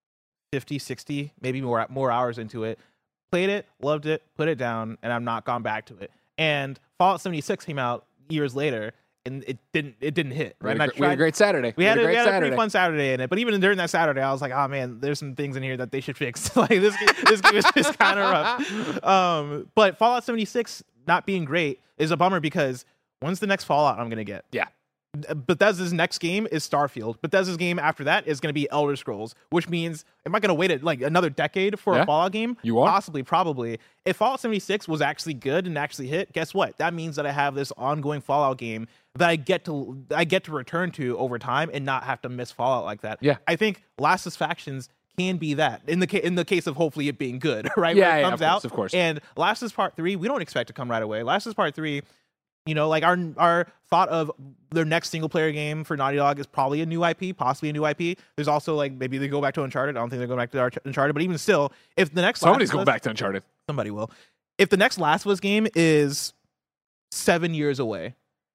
fifty, sixty, maybe more more hours into it. Played it, loved it, put it down, and I'm not gone back to it. And Fallout seventy-six came out years later, and it didn't it didn't hit. We Right? had, And a, I gr- we had a tried- great Saturday. we had, a, great we had a Saturday. pretty fun Saturday in it, but even during that Saturday, I was like, "Oh man, there's some things in here that they should fix." Like this, game, this game is just kind of rough. Um, but Fallout seventy-six not being great is a bummer because when's the next Fallout I'm gonna get? Yeah. Bethesda's next game is Starfield. Bethesda's game after that is going to be Elder Scrolls, which means am I going to wait it like another decade for Yeah. a Fallout game? You are. Possibly, probably. If Fallout seventy-six was actually good and actually hit, guess what? That means that I have this ongoing Fallout game that I get to I get to return to over time and not have to miss Fallout like that. Yeah. I think Last of Us Factions can be that in the ca- in the case of hopefully it being good, right? Yeah, when it yeah, comes of course, out, of course. And Last of Us Part Three, we don't expect to come right away. Last of Us Part Three. You know, like our our thought of their next single player game for Naughty Dog is probably a new I P, possibly a new I P. There's also like maybe they go back to Uncharted. I don't think they're going back to Arch- Uncharted, but even still, if the next Somebody's Last of going Us- back to Uncharted. somebody will. If the next Last of Us game is seven years away,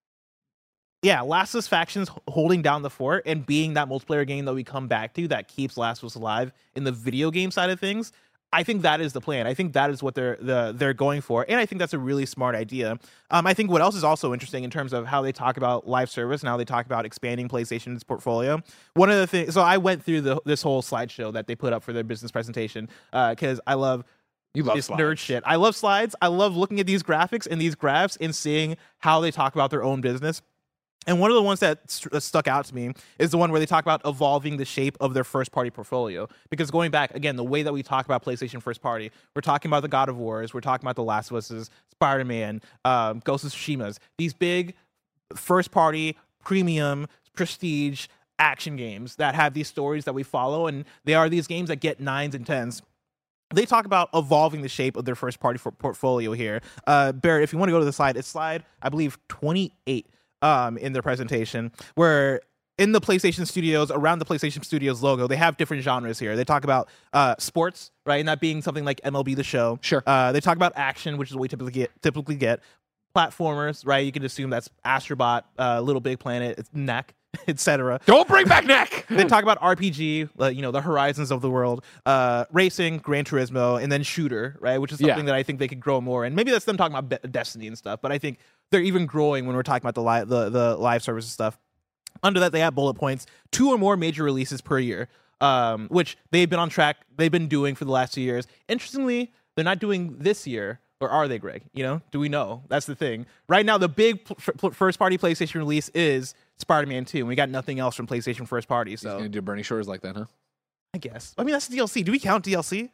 yeah, Last of Us Factions holding down the fort and being that multiplayer game that we come back to that keeps Last of Us alive in the video game side of things. I think that is the plan. I think that is what they're the they're going for, and I think that's a really smart idea. Um, I think what else is also interesting in terms of how they talk about live service and how they talk about expanding PlayStation's portfolio. One of the things, so I went through the this whole slideshow that they put up for their business presentation because I love You love this slides. nerd shit. I love slides. I love looking at these graphics and these graphs and seeing how they talk about their own business. And one of the ones that st- stuck out to me is the one where they talk about evolving the shape of their first-party portfolio. Because going back, again, the way that we talk about PlayStation first-party, we're talking about the God of Wars, we're talking about The Last of Us, Spider-Man, um, Ghost of Tsushima's. These big first-party, premium, prestige action games that have these stories that we follow, and they are these games that get nines and tens. They talk about evolving the shape of their first-party for- portfolio here. Uh, Barrett, if you want to go to the slide, it's slide, I believe, twenty-eight. Um, in their presentation, where in the PlayStation Studios, around the PlayStation Studios logo, they have different genres here. They talk about uh, sports, right, and that being something like M L B The Show. Sure. Uh, they talk about action, which is what we typically get. Typically get platformers, right? You can assume that's Astrobot, uh, Little Big Planet, it's N E C, et cetera. Don't bring back Neck. They talk about R P G, uh, you know, the horizons of the world, uh, racing, Gran Turismo, and then shooter, right? Which is something Yeah. that I think they could grow more. And maybe that's them talking about Be- Destiny and stuff. But I think they're even growing when we're talking about the live the, the live services stuff. Under that, they have bullet points, two or more major releases per year, um, which they've been on track. They've been doing for the last two years. Interestingly, they're not doing this year. Or are they, Greg? You know, do we know? That's the thing. Right now, the big pl- pl- first-party PlayStation release is Spider-Man two, and we got nothing else from PlayStation first-party. He's So gonna do Bernie Shores like that, huh? I guess. I mean, that's D L C. Do we count D L C?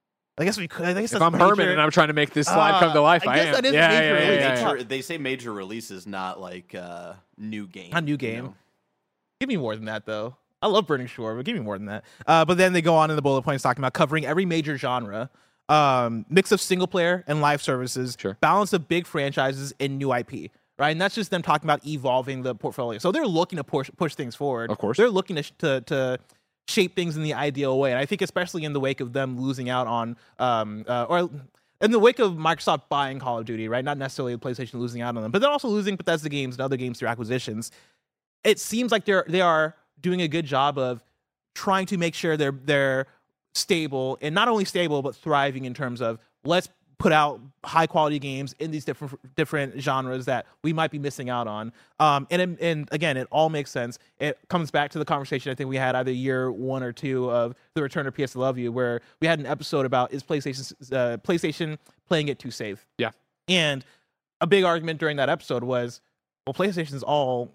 I guess we could. I guess If that's I'm major. Herman and I'm trying to make this slide Uh, come to life, I I, guess am. that is yeah, major yeah, yeah, release. yeah, yeah. Major- they say major releases, not like uh, new game. A new you game. know? Give me more than that, though. I love Burning Shore, but give me more than that. Uh, but then they go on in the bullet points talking about covering every major genre, um, mix of single player and live services, Sure. balance of big franchises and new I P. Right, and that's just them talking about evolving the portfolio. So they're looking to push push things forward. Of course. They're looking to sh- to, to shape things in the ideal way. And I think especially in the wake of them losing out on, um, uh, or in the wake of Microsoft buying Call of Duty, right? Not necessarily PlayStation losing out on them, but they're also losing Bethesda games and other games through acquisitions. It seems like they're they are doing a good job of trying to make sure they're they're stable, and not only stable but thriving in terms of let's put out high quality games in these different different genres that we might be missing out on. Um, and and again, it all makes sense. It comes back to the conversation I think we had either year one or two of the return of P S I Love You, where we had an episode about is PlayStation uh, PlayStation playing it too safe. Yeah. And a big argument during that episode was, well, PlayStation's all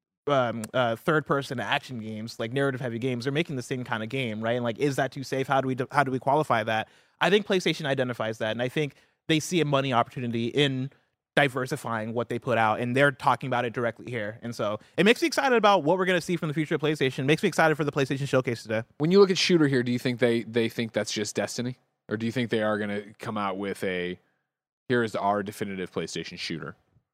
um, uh, third person action games, like narrative heavy games. They're making the same kind of game, right? And like, is that too safe? How do we how do we qualify that? I think PlayStation identifies that, and I think they see a money opportunity in diversifying what they put out, and they're talking about it directly here. And so it makes me excited about what we're going to see from the future of PlayStation. It makes me excited for the PlayStation Showcase today. When you look at shooter here, do you think they they think that's just Destiny, or do you think they are going to come out with a here is our definitive PlayStation shooter?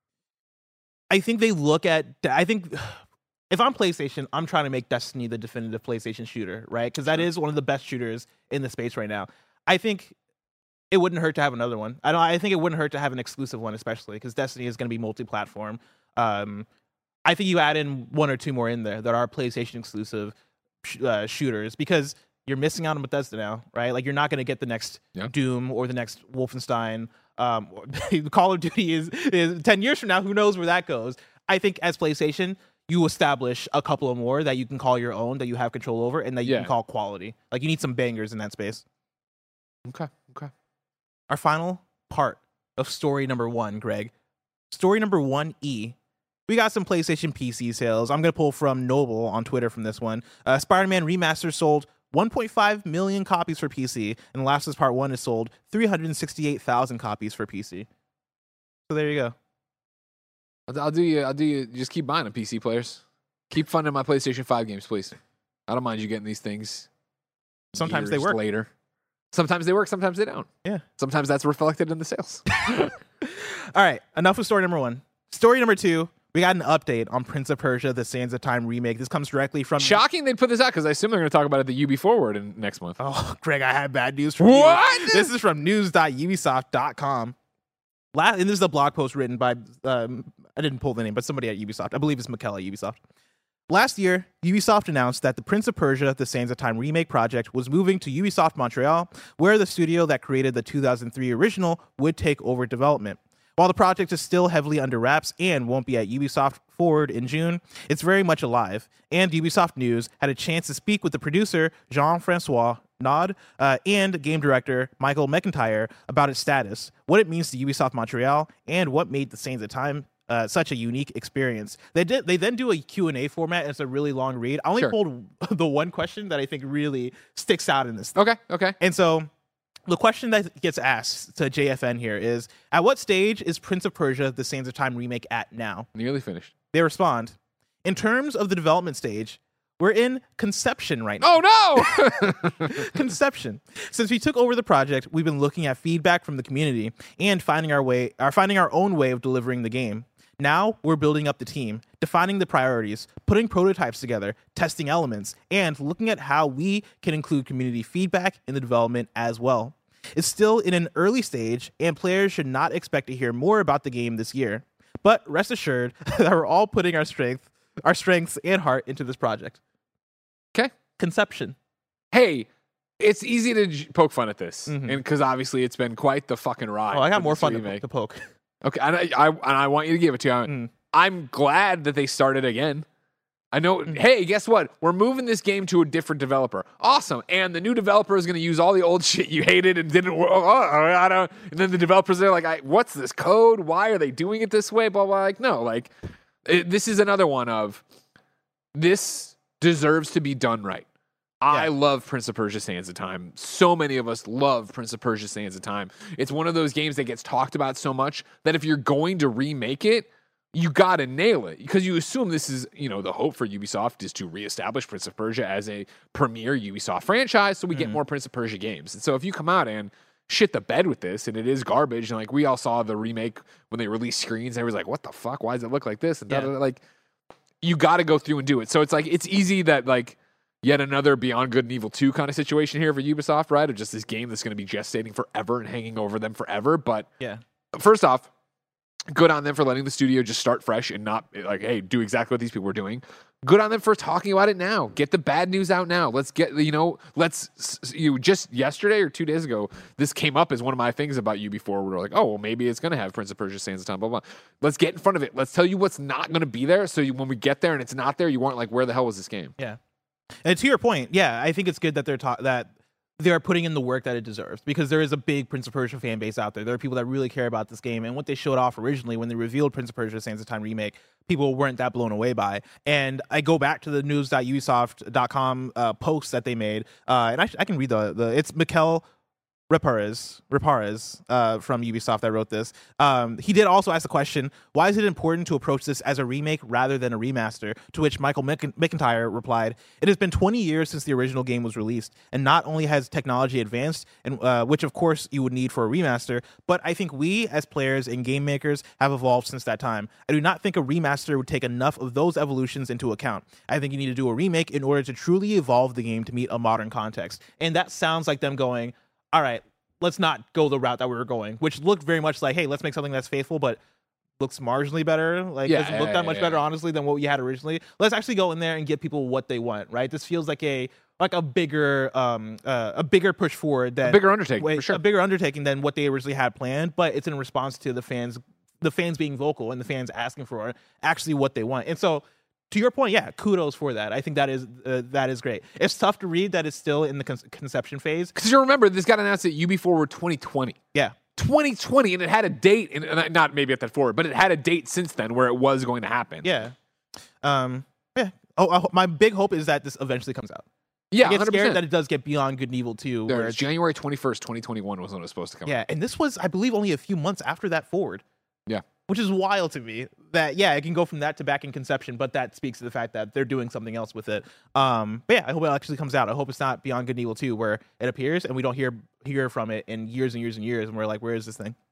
I think they look at. I think if I'm PlayStation, I'm trying to make Destiny the definitive PlayStation shooter, right? Because that is one of the best shooters in the space right now. I think it wouldn't hurt to have another one. I don't. I think it wouldn't hurt to have an exclusive one, especially because Destiny is going to be multi-platform. Um, I think you add in one or two more in there that are PlayStation exclusive sh- uh, shooters, because you're missing out on Bethesda now, right? Like, you're not going to get the next Yeah. Doom or the next Wolfenstein. Um, Call of Duty is, is ten years from now. Who knows where that goes? I think as PlayStation, you establish a couple of more that you can call your own, that you have control over, and that you Yeah. can call quality. Like, you need some bangers in that space. Okay, okay. Our final part of story number one, Greg. Story number one E. We got some PlayStation P C sales. I'm going to pull from Noble on Twitter from this one. Uh, Spider-Man Remaster sold one point five million copies for P C, and Last of Us Part one has sold three hundred sixty-eight thousand copies for P C. So there you go. I'll, I'll do you. I'll do you. Just keep buying them, P C players. Keep funding my PlayStation five games, please. I don't mind you getting these things. Sometimes they years work. later. Sometimes they work. Sometimes they don't. Yeah. Sometimes that's reflected in the sales. All right, enough of story number one. Story number two, we got an update on Prince of Persia, the Sands of Time remake. This comes directly from... Shocking they put this out, because I assume they're going to talk about it at the U B Forward in next month. Oh, Greg, I have bad news for What? you. This is from news dot ubisoft dot com. Last, and this is a blog post written by, um, I didn't pull the name, but somebody at Ubisoft. I believe it's Mikkel at Ubisoft. Last year, Ubisoft announced that the Prince of Persia, the Sands of Time remake project was moving to Ubisoft Montreal, where the studio that created the two thousand three original would take over development. While the project is still heavily under wraps and won't be at Ubisoft Forward in June, it's very much alive, and Ubisoft News had a chance to speak with the producer, Jean-Francois Nod, uh, and game director, Michael McIntyre, about its status, what it means to Ubisoft Montreal, and what made the Sands of Time uh, such a unique experience. They did. They then do a Q and A format, and it's a really long read. I only Sure. pulled the one question that I think really sticks out in this. Okay, okay. And so the question that gets asked to J F N here is, at what stage is Prince of Persia: The Sands of Time remake at now? Nearly finished. They respond, in terms of the development stage, we're in conception right now. Oh no! Conception. Since we took over the project, we've been looking at feedback from the community and finding our way, are finding our own way of delivering the game. Now we're building up the team, defining the priorities, putting prototypes together, testing elements, and looking at how we can include community feedback in the development as well. It's still in an early stage, and players should not expect to hear more about the game this year. But rest assured that we're all putting our strength, our strengths and heart into this project. Okay. Conception. Hey, it's easy to j- poke fun at this, Mhm. and because obviously it's been quite the fucking ride. Oh, I got with more this fun to, remake. to poke. Okay, and I, I and I want you to give it to you. Mm. I'm glad that they started again. I know. Mm. Hey, guess what? We're moving this game to a different developer. Awesome, and the new developer is going to use all the old shit you hated and didn't. work. Oh, I don't. And then the developers are like, I, "What's this code? Why are they doing it this way?" Blah blah. Like, no, like it, this is another one of this deserves to be done right. I Yeah. love Prince of Persia: Sands of Time. So many of us love Prince of Persia: Sands of Time. It's one of those games that gets talked about so much that if you're going to remake it, you gotta nail it, because you assume this is, you know, the hope for Ubisoft is to reestablish Prince of Persia as a premier Ubisoft franchise, so we get Mhm. more Prince of Persia games. And so if you come out and shit the bed with this, and it is garbage, and like we all saw the remake when they released screens, and everyone's like, "What the fuck? Why does it look like this?" And da- Yeah. da- da, like, you got to go through and do it. So it's like it's easy that like. Yet another Beyond Good and Evil two kind of situation here for Ubisoft, right? Of just this game that's going to be gestating forever and hanging over them forever. But Yeah. first off, good on them for letting the studio just start fresh and not like, hey, do exactly what these people were doing. Good on them for talking about it now. Get the bad news out now. Let's get, you know, let's, you just yesterday or two days ago, this came up as one of my things about U B four. Where we're like, oh, well, maybe it's going to have Prince of Persia: Sands of Time, blah, blah. Let's get in front of it. Let's tell you what's not going to be there. So you, when we get there and it's not there, you weren't like, where the hell was this game? Yeah. And to your point, yeah, I think it's good that they're ta- that they're putting in the work that it deserves, because there is a big Prince of Persia fan base out there. There are people that really care about this game, and what they showed off originally when they revealed Prince of Persia: Sands of Time remake, people weren't that blown away by. And I go back to the news dot ubisoft dot com uh, posts that they made, uh, and I, I can read the the it's Mikel Reparez, Reparez uh, from Ubisoft that wrote this. Um, he did also ask the question, why is it important to approach this as a remake rather than a remaster? To which Michael Mc- McIntyre replied, it has been twenty years since the original game was released, and not only has technology advanced, and uh, which of course you would need for a remaster, but I think we as players and game makers have evolved since that time. I do not think a remaster would take enough of those evolutions into account. I think you need to do a remake in order to truly evolve the game to meet a modern context. And that sounds like them going, all right, let's not go the route that we were going, which looked very much like, hey, let's make something that's faithful, but looks marginally better. Like, Yeah, doesn't look yeah, that much yeah, better, yeah. honestly, than what you had originally. Let's actually go in there and give people what they want, right? This feels like a like a bigger um uh, a bigger push forward than A bigger undertaking, wait, for sure. a bigger undertaking than what they originally had planned, but it's in response to the fans, the fans being vocal and the fans asking for actually what they want. And so, to your point, yeah, kudos for that. I think that is uh, that is great. It's tough to read that it's still in the con- conception phase. Because you remember, this got announced at U B four twenty twenty. Yeah, twenty twenty, and it had a date, and and not maybe at that forward, but it had a date since then where it was going to happen. yeah, um, yeah. Oh, I ho- my big hope is that this eventually comes out. yeah, I get one hundred scared percent. that it does get Beyond Good and Evil too. Where There's it's, January twenty-first, twenty twenty-one was when it was supposed to come out. yeah, and this was, I believe, only a few months after that forward. Yeah. Which is wild to me. That yeah, it can go from that to back in conception, but that speaks to the fact that they're doing something else with it. Um, but yeah, I hope it actually comes out. I hope it's not Beyond Good and Evil two, where it appears and we don't hear hear from it in years and years and years, and we're like, where is this thing?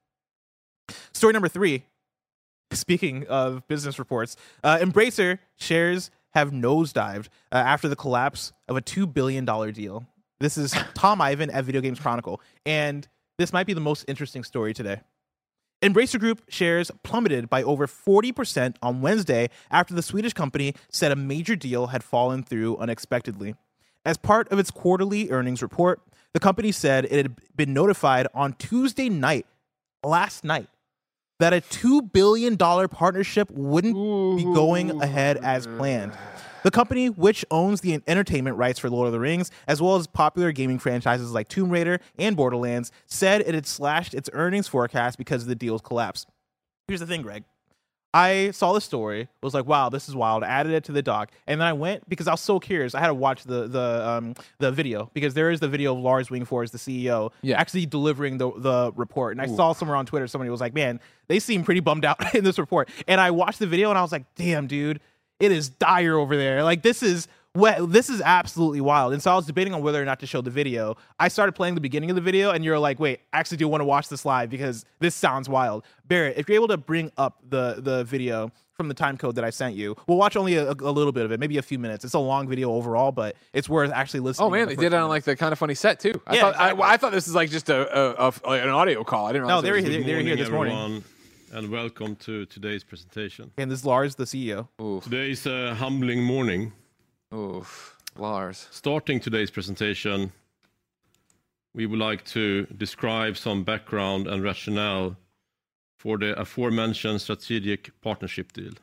Story number three. Speaking of business reports, uh, Embracer shares have nosedived uh, after the collapse of a two billion dollars deal. This is Tom Ivan at Video Games Chronicle, and this might be the most interesting story today. Embracer Group shares plummeted by over forty percent on Wednesday after the Swedish company said a major deal had fallen through unexpectedly. As part of its quarterly earnings report, the company said it had been notified on Tuesday night, last night, that a two billion dollars partnership wouldn't be going ahead as planned. The company, which owns the entertainment rights for Lord of the Rings, as well as popular gaming franchises like Tomb Raider and Borderlands, said it had slashed its earnings forecast because of the deal's collapse. Here's the thing, Greg. I saw the story, was like, wow, this is wild. I added it to the doc, and then I went because I was so curious. I had to watch the the um the video because there is the video of Lars Wingefors, the C E O, Yeah. actually delivering the the report. And I Ooh. saw somewhere on Twitter somebody was like, man, they seem pretty bummed out in this report. And I watched the video and I was like, damn, dude, it is dire over there. Like this is. Well, this is absolutely wild. And so I was debating on whether or not to show the video. I started playing the beginning of the video, and you're like, wait, I actually do want to watch this live because this sounds wild. Barrett, if you're able to bring up the, the video from the time code that I sent you, we'll watch only a, a little bit of it, maybe a few minutes. It's a long video overall, but it's worth actually listening. Oh man, they did it on like the Kind of Funny set too. I Yeah, thought exactly. I, I thought this is like just a, a, a like an audio call. I didn't No, realize they it were was- here, they were here this morning. Everyone, and welcome to today's presentation. And this is Lars, the C E O. Oof. Today is a humbling morning. Oof. Lars. Starting today's presentation, we would like to describe some background and rationale for the aforementioned strategic partnership deal.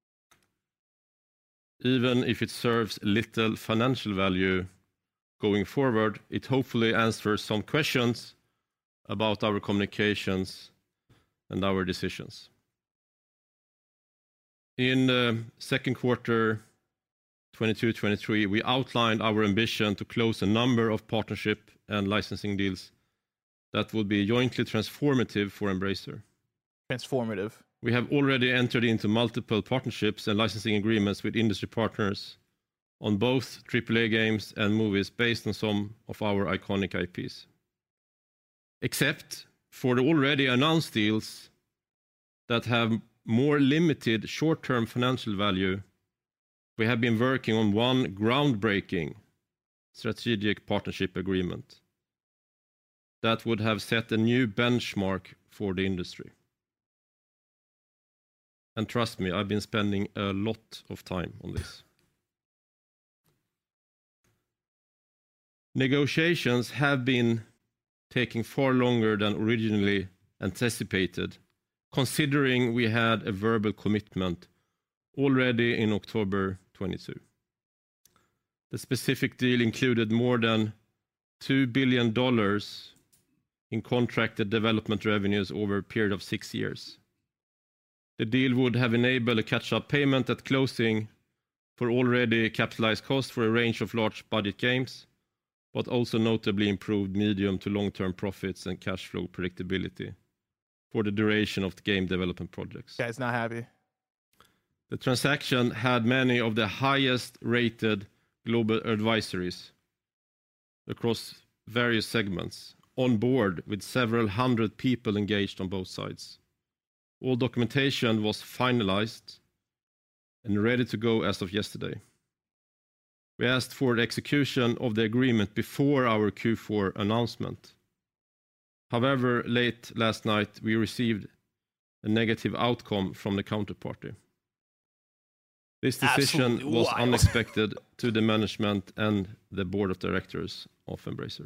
Even if it serves little financial value going forward, it hopefully answers some questions about our communications and our decisions. In the second quarter twenty-two twenty-three, we outlined our ambition to close a number of partnership and licensing deals that would be jointly transformative for Embracer. Transformative. We have already entered into multiple partnerships and licensing agreements with industry partners on both triple A games and movies based on some of our iconic I Ps. Except for the already announced deals that have more limited short-term financial value, we have been working on one groundbreaking strategic partnership agreement that would have set a new benchmark for the industry. And trust me, I've been spending a lot of time on this. Negotiations have been taking far longer than originally anticipated, considering we had a verbal commitment already in October twenty-two. The specific deal included more than two billion dollars in contracted development revenues over a period of six years. The deal would have enabled a catch-up payment at closing for already capitalized costs for a range of large budget games, but also notably improved medium to long-term profits and cash flow predictability for the duration of the game development projects. Guy's not happy. The transaction had many of the highest rated global advisories across various segments on board, with several hundred people engaged on both sides. All documentation was finalized and ready to go as of yesterday. We asked for the execution of the agreement before our Q four announcement. However, late last night, we received a negative outcome from the counterparty. This decision Absolutely was wild. unexpected to the management and the board of directors of Embracer.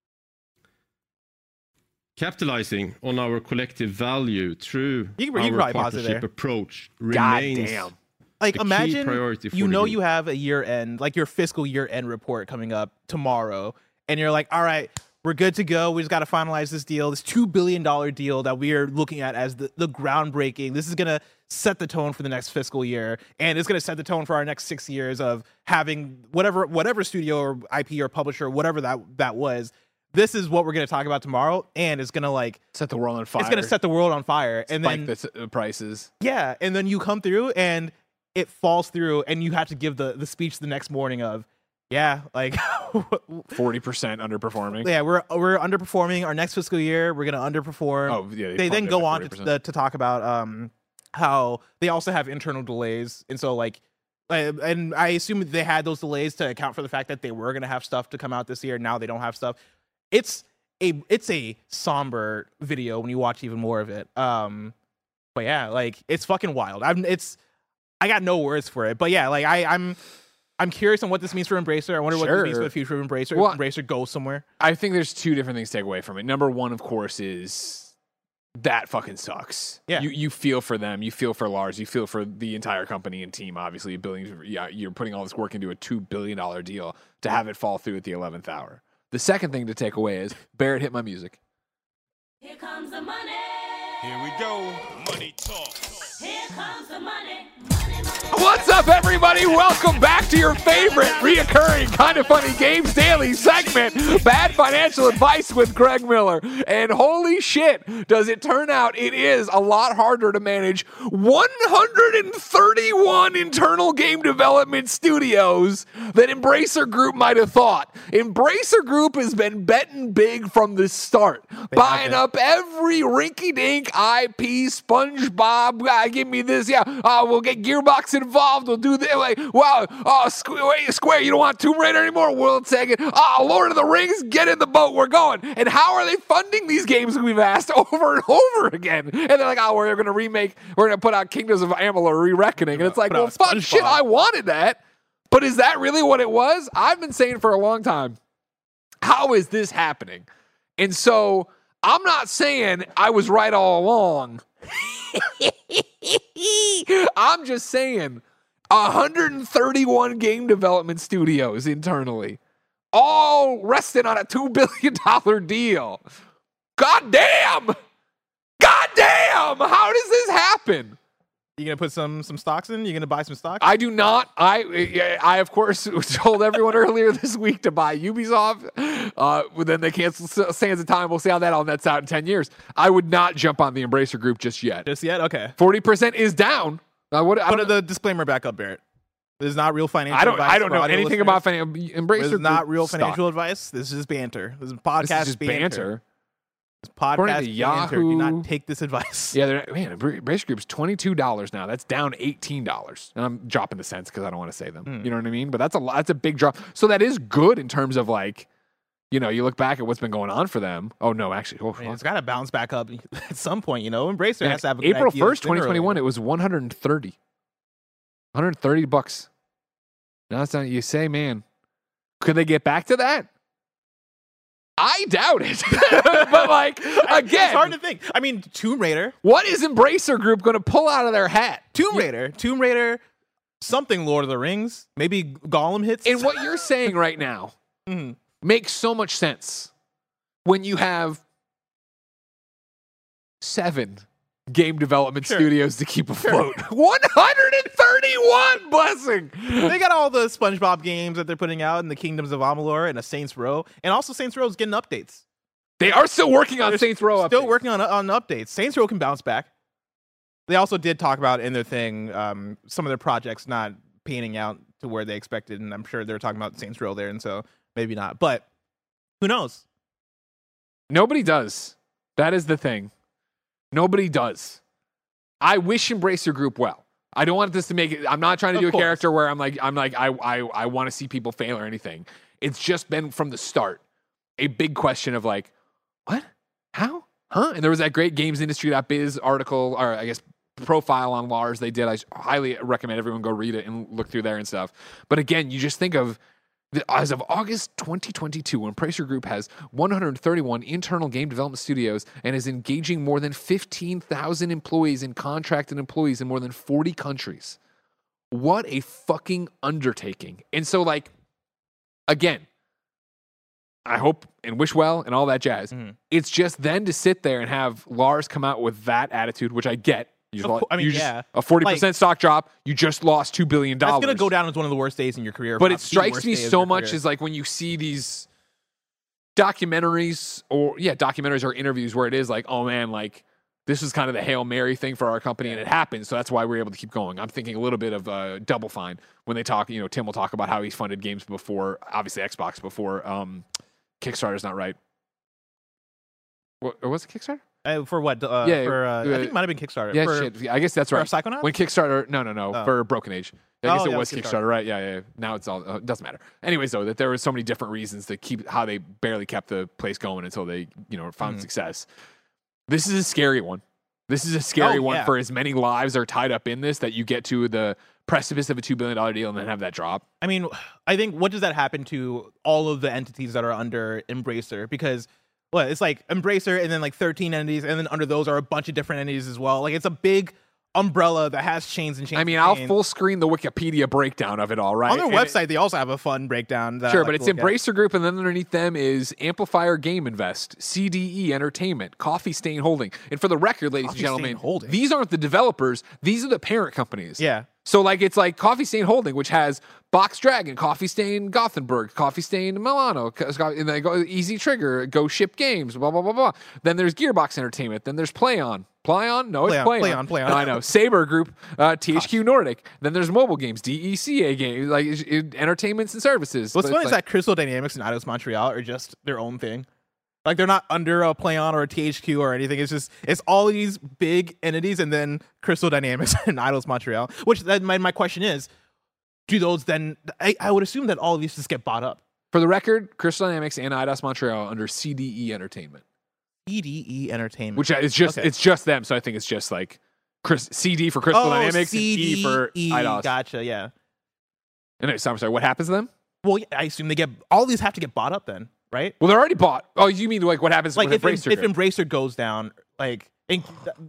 Capitalizing on our collective value through You can- you can our probably pause it partnership there. approach God remains damn. Like the key imagine priority for you the know group. you have a year end, like your fiscal year end report coming up tomorrow, and you're like, all right, we're good to go. We just got to finalize this deal, this two billion dollars deal that we are looking at as the, the groundbreaking. This is going to set the tone for the next fiscal year, and it's going to set the tone for our next six years of having whatever whatever studio or I P or publisher, whatever that, that was. This is what we're going to talk about tomorrow, and it's going to like, Set the world on fire. it's going to set the world on fire. And Spike then the s- uh, prices. yeah, and then you come through and it falls through, and you have to give the the speech the next morning of, yeah, like, Forty percent underperforming. yeah, we're we're underperforming. Our next fiscal year, we're gonna underperform. Oh yeah. they then funded go by on to, forty percent. the, to talk about um how they also have internal delays, and so like. uh, And I assume they had those delays to account for the fact that they were gonna have stuff to come out this year. Now they don't have stuff. It's a it's a somber video when you watch even more of it. Um, but yeah, like it's fucking wild. I'm it's I got no words for it. But yeah, like I I'm I'm curious on what this means for Embracer. I wonder what this means for Sure. the future of Embracer. Well, if Embracer goes somewhere. I think there's two different things to take away from it. Number one, of course, is that fucking sucks. Yeah. You you feel for them. You feel for Lars. You feel for the entire company and team. Obviously, billions. Yeah, you're putting all this work into a two billion dollar deal to have it fall through at the eleventh hour. The second thing to take away is Barrett hit my music. Here comes the money. Here we go. Money talk. Here comes the money. Money, money. What's up, everybody? Welcome back to your favorite reoccurring Kind of Funny Games Daily segment, Bad Financial Advice with Greg Miller. And holy shit, does it turn out it is a lot harder to manage one hundred thirty-one internal game development studios than Embracer Group might have thought. Embracer Group has been betting big from the start, buying up every rinky-dink I P, SpongeBob, uh, give me this, yeah, uh, we'll get Gearbox involved, we'll do this, like, wow, uh, Squ- wait, Square, you don't want Tomb Raider anymore, World Second, uh, Lord of the Rings, get in the boat, we're going. And how are they funding these games we've asked over and over again? And they're like, oh, we're going to remake, we're going to put out Kingdoms of Amalur Re-Reckoning. And it's like, Put well, out fuck, SpongeBob. shit, I wanted that. But is that really what it was? I've been saying for a long time, how is this happening? And so I'm not saying I was right all along. I'm just saying one hundred thirty-one game development studios internally, all resting on a two billion dollars deal. God damn! God damn! How does this happen? You gonna put some some stocks in? You gonna buy some stocks? I do not. I, I of course, told everyone earlier this week to buy Ubisoft. Uh, but then they canceled Sands of Time. We'll see how that all nets out in ten years. I would not jump on the Embracer Group just yet. Just yet? Okay. forty percent is down. Uh, what, I Put don't, the disclaimer back up, Barrett. This is not real financial I don't, advice. I don't for know audio anything listeners. about financial. Embracer This is Group not real stock. financial advice. This is banter. This is podcast This is just banter. banter. This According podcast to banter. Do Yahoo- not take this advice. Yeah, they're, man, Embracer Group's twenty-two dollars now. That's down eighteen dollars. And I'm dropping the cents because I don't want to say them. Mm. You know what I mean? But that's a lot. That's a big drop. So that is good in terms of like, you know, you look back at what's been going on for them. Oh, no, actually. Oh, I mean, it's got to bounce back up at some point, you know. Embracer man, has to have a good April idea first, sooner or twenty twenty-one, later. it was one hundred thirty. one hundred thirty bucks. Now it's not, you say, man, could they get back to that? I doubt it. But like, again, It's hard to think. I mean, Tomb Raider, what is Embracer Group going to pull out of their hat? Tomb Raider, Tomb Raider, something Lord of the Rings, maybe Gollum hits. And what you're saying right now Mhm. makes so much sense when you have seven game development Sure. studios to keep afloat. one hundred thirty-one blessing. They got all the SpongeBob games that they're putting out in the Kingdoms of Amalur and a Saints Row, and also Saints Row is getting updates. They are still working on Saints Row. Still updates. working on on updates. Saints Row can bounce back. They also did talk about in their thing um, some of their projects not panning out to where they expected, and I'm sure they're talking about Saints Row there, and so maybe not. But who knows? Nobody does. That is the thing. Nobody does. I wish Embracer Group well. I don't want this to make it. I'm not trying to Of do a course. character where I'm like, I'm like, I, I, I want to see people fail or anything. It's just been from the start a big question of like, what, how, huh? And there was that great GamesIndustry.biz article, or I guess profile on Lars they did. I highly recommend everyone go read it and look through there and stuff. But again, you just think of the, as of August twenty twenty-two, when Embracer Group has one hundred thirty-one internal game development studios and is engaging more than fifteen thousand employees and contracted employees in more than forty countries. What a fucking undertaking. And so, like, again, I hope and wish well and all that jazz. Mhm. It's just then to sit there and have Lars come out with that attitude, which I get. You just Of lost- cour- I mean, you just- yeah. a forty percent Like- stock drop. You just lost two billion dollars. That's gonna go down as one of the worst days in your career. if But not it the strikes worst me day of so your much career. is like when you see these documentaries or yeah, documentaries or interviews where it is like, oh man, like this is kind of the Hail Mary thing for our company and it happened. So that's why we're able to keep going. I'm thinking a little bit of uh, Double Fine when they talk, you know, Tim will talk about how he's funded games before, obviously Xbox before um, Kickstarter's not right. What, or was it Kickstarter? Uh, for what? Uh, Yeah, for uh, uh, I think it might have been Kickstarter. Yeah, for, shit. I guess that's for right. Psychonauts? When Kickstarter, no, no, no, Oh. for Broken Age. I Oh, guess yeah, it was Kickstarter. Kickstarter, right? Yeah, yeah. Now it's all, uh, it doesn't matter. Anyways, though, that there were so many different reasons to keep how they barely kept the place going until they, you know, found Mhm. success. This is a scary one. This is a scary Oh, one yeah. for as many lives are tied up in this that you get to the precipice of a two billion dollars deal and then have that drop. I mean, I think what does that happen to all of the entities that are under Embracer? Because well, it's like Embracer and then like thirteen entities, and then under those are a bunch of different entities as well. Like it's a big umbrella that has chains and chains. I mean, and I'll chains. full screen the Wikipedia breakdown of it all, right? on their And it- website. They also have a fun breakdown. That I Sure, like but to it's look at. Embracer Group, and then underneath them is Amplifier Game Invest, C D E Entertainment, Coffee Stain Holding. And for the record, ladies Coffee and gentlemen, Stain Holding. these aren't the developers; these are the parent companies. Yeah. So like it's like Coffee Stain Holding, which has Box Dragon, Coffee Stain Gothenburg, Coffee Stain Milano, co- co- and they go Easy Trigger, Go Ship Games, blah blah blah blah. Then there's Gearbox Entertainment. Then there's PlayOn. PlayOn? No, it's PlayOn, PlayOn. PlayOn, PlayOn. No, I know. Saber Group, uh, T H Q Nordic. Then there's mobile games, D E C A games, like it- it- entertainments and services. What's But funny it's is like- that Crystal Dynamics and Eidos Montreal are just their own thing. Like they're not under a PlayOn or a T H Q or anything. It's just it's all these big entities and then Crystal Dynamics and Eidos Montreal. Which then my, my question is, do those then? I, I would assume that all of these just get bought up. For the record, Crystal Dynamics and Eidos Montreal under C D E Entertainment, C D E Entertainment, which is just Okay. it's just them. So I think it's just like Chris, C D for Crystal oh, Dynamics, and C D E, E for Eidos. Gotcha. Yeah. And I'm sorry, what happens to them? Well, yeah, I assume they get all these have to get bought up then, right? Well, they're already bought. Oh, you mean like what happens Like with if Embracer if Group? Embracer goes down, like and,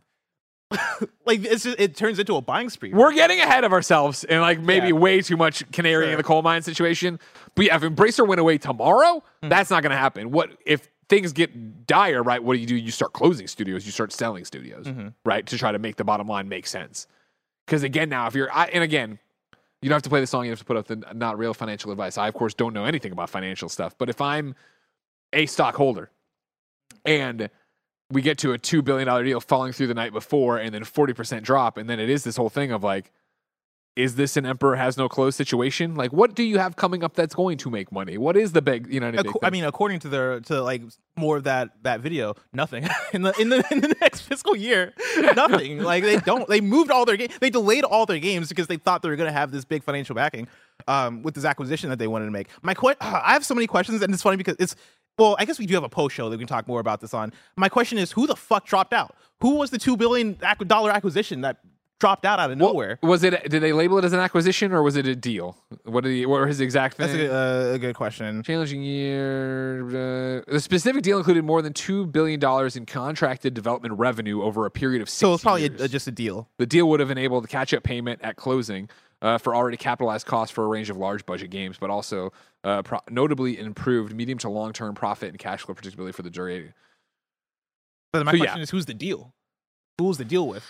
like it's just, it turns into a buying spree. We're getting ahead of ourselves and like maybe Yeah. way too much canary in Sure. the coal mine situation. But yeah, if Embracer went away tomorrow, Hmm. that's not going to happen. What if things get dire, right? What do you do? You start closing studios, you start selling studios, Mm-hmm. right? To try to make the bottom line make sense. Because again, now if you're, I, and again, you don't have to play the song, you have to put up the not real financial advice. I, of course, don't know anything about financial stuff, but if I'm a stockholder and we get to a two billion dollars deal falling through the night before and then forty percent drop, and then it is this whole thing of like, is this an Emperor Has No Clothes situation? Like, what do you have coming up that's going to make money? What is the big, you know, what I mean? Ac- I mean, according to their to like more of that that video, nothing in the in the in the next fiscal year, nothing. Like they don't they moved all their games, they delayed all their games because they thought they were going to have this big financial backing um, with this acquisition that they wanted to make. My que- I have so many questions, and it's funny because it's well, I guess we do have a post show that we can talk more about this on. My question is, who the fuck dropped out? Who was the two billion dollar acquisition that dropped out out of What- nowhere? was it? Did they label it as an acquisition or was it a deal? What did he? What were his exact That's a thing? good, uh, a good question. Challenging year. Uh, the specific deal included more than two billion dollars in contracted development revenue over a period of six So it's probably years. a, just a deal. The deal would have enabled the catch-up payment at closing uh, for already capitalized costs for a range of large-budget games, but also uh, pro- notably improved medium to long-term profit and cash flow predictability for the jury. But my So, yeah. question is, who's the deal? Who was the deal with?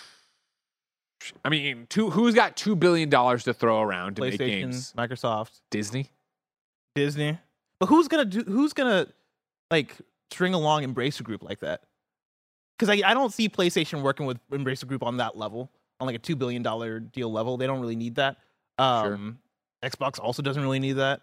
I mean, two, who's got two billion dollars to throw around to make PlayStation, games? Microsoft, Disney? Disney. But who's gonna do? Who's gonna like string along Embracer Group like that? Because I, I don't see PlayStation working with Embracer Group on that level, on like a two billion dollar deal level. They don't really need that. Um, Xbox also doesn't really need that.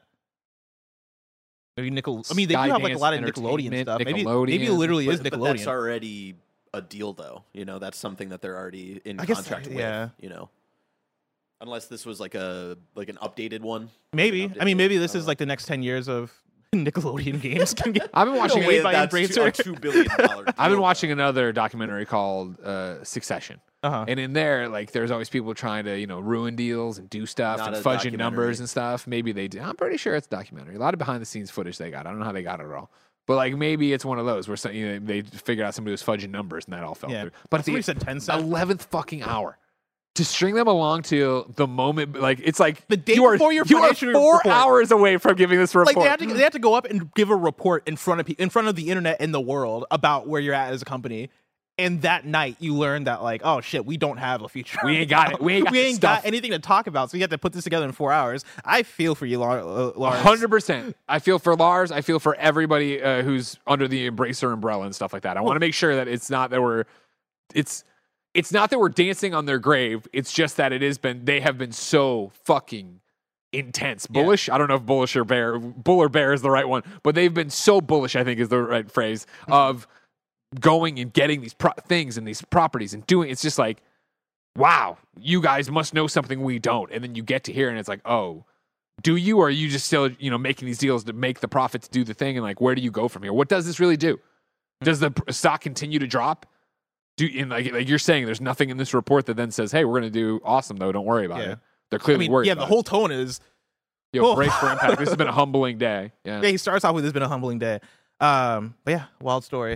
Maybe Nickel. I mean, they do have like a Skydance lot of Nickelodeon Entertainment, stuff. Maybe maybe it Nickelodeon. literally is But, but that's Nickelodeon. already a deal, though. You know, that's something that they're already in I guess, contract with. yeah. You know, unless this was like a like an updated one. Maybe. Like an I mean, updated- maybe this I don't is know. like the next ten years of Nickelodeon games can get. I've been watching. No way made by that's two- a Embracer. two billion dollar. I've been watching another documentary called uh, Succession. Uh-huh. And in there, like, there's always people trying to, you know, ruin deals and do stuff Not and a fudging documentary. numbers and stuff. Maybe they do. I'm pretty sure it's a documentary. A lot of behind the scenes footage they got. I don't know how they got it all. But, like, maybe it's one of those where some, you know, they figured out somebody was fudging numbers and that all fell Yeah. through. But at Somebody the said ten cents. eleventh fucking hour, to string them along to the moment, like, it's like The day you are, before your you are financial four report. hours away from giving this report. Like they have to they have to go up and give a report in front of pe- in front of the internet and the world about where you're at as a company. And that night you learn that like, oh shit, we don't have a future. We ain't got it. We ain't got we the ain't stuff. got anything to talk about. So you have to put this together in four hours. I feel for you, Lar- uh, Lawrence. hundred percent. I feel for Lars. I feel for everybody uh, who's under the Embracer umbrella and stuff like that. I want to make sure that it's not that we're, it's, it's not that we're dancing on their grave. It's just that it has been. They have been so fucking intense, bullish. I don't know if bullish or bear, bull or bear is the right one, but they've been so bullish. I think is the right phrase of going and getting these pro- things and these properties and doing. It's just like, wow, you guys must know something we don't. And then you get to here and it's like, oh, do you, or are you just still, you know, making these deals to make the profit to do the thing? And like, where do you go from here? What does this really do? Does the pr- stock continue to drop? Do in like, like you're saying, there's nothing in this report that then says, hey, we're going to do awesome though. Don't worry about Yeah. it. They're I clearly mean, worried. yeah, about the whole tone is it. Yo, Oh. brace for impact. This has been a humbling day. Yeah. yeah. He starts off with it's been a humbling day. Um, but yeah, wild story.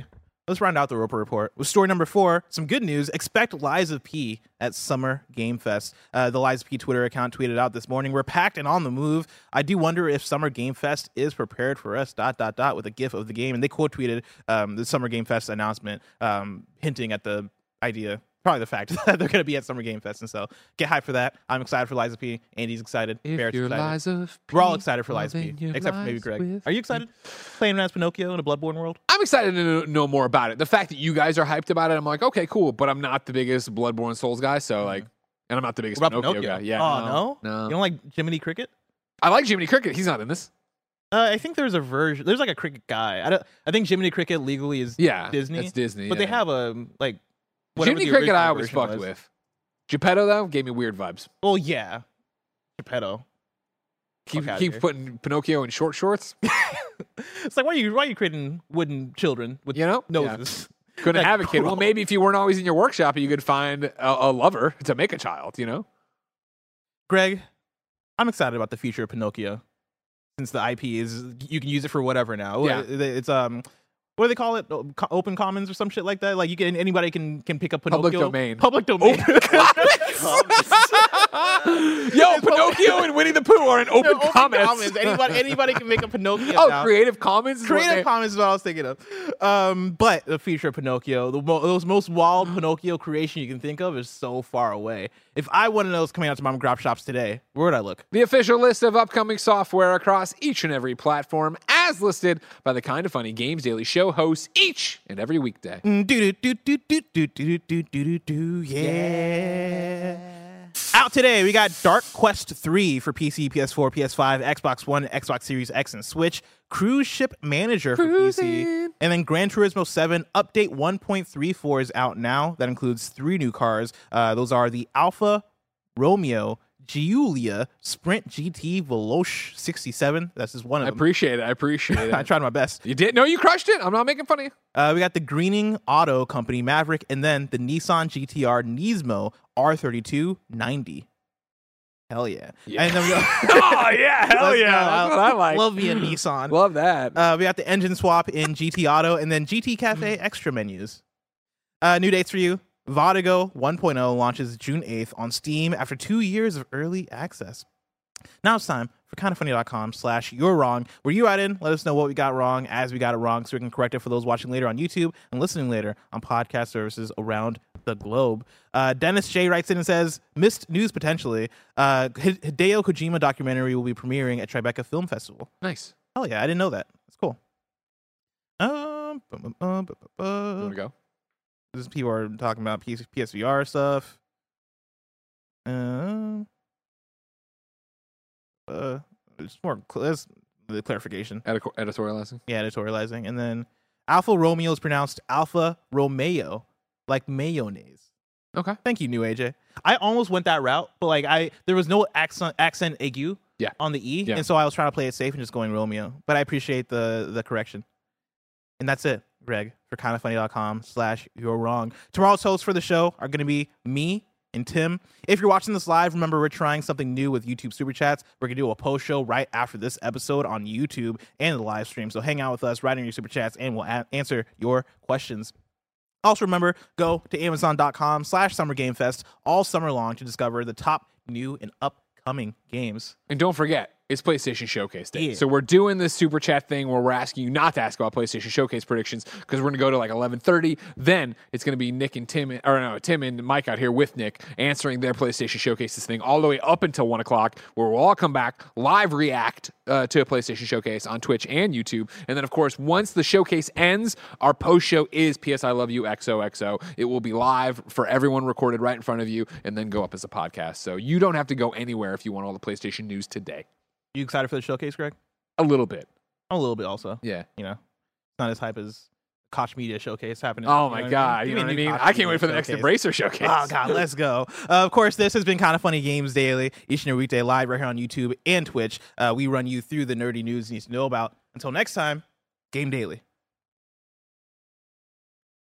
let's round out the Roper Report with story number four. Some good news. Expect Lies of P at Summer Game Fest. Uh, the Lies of P Twitter account tweeted out this morning, we're packed and on the move. I do wonder if Summer Game Fest is prepared for us, dot, dot, dot, with a gif of the game. And they quote tweeted um, the Summer Game Fest announcement, um, hinting at the idea, probably the fact that they're going to be at Summer Game Fest. And so get hyped for that. I'm excited for Lies of P. Andy's excited. If Barrett's you're excited. Lies of P, We're all excited for well, Lies of P, then you're except for maybe lies Greg. with Are you excited? Playing as Pinocchio in a Bloodborne world? I'm excited to know, know more about it. The fact that you guys are hyped about it, I'm like, okay, cool. But I'm not the biggest Bloodborne Souls guy, so like, and I'm not the biggest What about Pinocchio, Pinocchio? guy. Yeah, Oh, no, no? You don't like Jiminy Cricket? I like Jiminy Cricket. He's not in this. Uh, I think there's a version. There's like a cricket guy. I don't. I think Jiminy Cricket legally is Yeah, Disney. It's Disney, but yeah. they have a like. whatever Jiminy the Cricket. I original always version fucked was. with. Geppetto though gave me weird vibes. Well, yeah, Geppetto. Keep Fuck outta keep here. putting Pinocchio in short shorts. It's like why are you why are you creating wooden children with You know? noses? Couldn't Like, have a kid. Well, bro. maybe if you weren't always in your workshop, you could find a, a lover to make a child. You know? Greg, I'm excited about the future of Pinocchio. Since the I P is, you can use it for whatever now. Yeah. It- it's um, what do they call it? O- co- Open Commons or some shit like that. Like you can anybody can can pick up Pinocchio. Public domain. Public domain. Yo, Pinocchio and Winnie the Pooh are in open, Open comments. Commons. Anybody anybody can make a Pinocchio. Oh, now. Creative Commons. is what Creative they- Commons is what I was thinking of. Um, but the future of Pinocchio, the mo- those most wild Pinocchio creation you can think of is so far away. If I wanted those coming out to mom and grop shops today, where would I look? The official list of upcoming software across each and every platform, as listed by the Kinda Funny Games Daily Show hosts each and every weekday. Mm, do do do do do do do do do do yeah. Out today, we got Dark Quest three for P C, P S four, P S five, Xbox One, Xbox Series X, and Switch. Cruise Ship Manager for P C. Cruising. And then Gran Turismo seven Update one point three four is out now. That includes three new cars. Uh, those are the Alfa Romeo Giulia Sprint G T Veloce sixty-seven. That's just one I of them. appreciate it. I appreciate I it. tried my best. You did? No, you crushed it. I'm not making fun of you. Uh, we got the Greening Auto Company Maverick, and then the Nissan G T R Nismo R thirty-two ninety. Hell yeah! Yeah. And then we got, Oh, yeah. Hell Let's yeah. go. That's what I like. Love me a Nissan. Love that. Uh, we got the engine swap in G T Auto, and then G T Cafe extra menus. Uh, new dates for you. Vodego one point oh launches June eighth on Steam after two years of early access. Now it's time for kindafunny.com slash you're wrong, where you write in, let us know what we got wrong as we got it wrong so we can correct it for those watching later on YouTube and listening later on podcast services around the globe. Uh, Dennis J writes in and says, missed news potentially. Uh, H- Hideo Kojima documentary will be premiering at Tribeca Film Festival. Nice. Oh yeah, I didn't know that. That's cool. Um, bu- bu- bu- bu- bu- bu- You want to go? This people are talking about P S- P S V R stuff. Um, uh, it's more cl- that's the clarification. Edi- editorializing. Yeah, editorializing, and then Alfa Romeo is pronounced Alfa Romeo, like mayonnaise. Okay. Thank you, New A J. I almost went that route, but like I, there was no accent accent aigu Yeah. on the E, Yeah. and so I was trying to play it safe and just going Romeo. But I appreciate the the correction. And that's it, Greg, for kindafunny.com slash you're wrong. Tomorrow's hosts for the show are going to be me and Tim. If you're watching this live, remember we're trying something new with YouTube Super Chats. We're going to do a post show right after this episode on YouTube and the live stream. So hang out with us, write in your Super Chats, and we'll a- answer your questions. Also remember, go to amazon.com slash Summer Game Fest all summer long to discover the top new and upcoming games. And don't forget, it's PlayStation Showcase Day. Yeah. So we're doing this super chat thing where we're asking you not to ask about PlayStation Showcase predictions because we're going to go to like eleven thirty. Then it's going to be Nick and Tim, or no, Tim and Mike out here with Nick answering their PlayStation Showcases thing all the way up until one o'clock, where we'll all come back, live react uh, to a PlayStation Showcase on Twitch and YouTube. And then, of course, once the showcase ends, our post show is P S I Love You X O X O. It will be live for everyone, recorded right in front of you, and then go up as a podcast. So you don't have to go anywhere if you want all the PlayStation news today. You excited for the showcase, Greg? A little bit. I'm a little bit also. Yeah. You know, it's not as hype as Koch Media Showcase happening. Oh You my know God. Give You me know a what I new mean? Koch I can't Media wait for the next Showcase. Embracer Showcase. Oh God, let's go. Uh, of course, this has been Kinda Funny Games Daily, each and every weekday live right here on YouTube and Twitch. Uh, we run you through the nerdy news you need to know about. Until next time, game daily.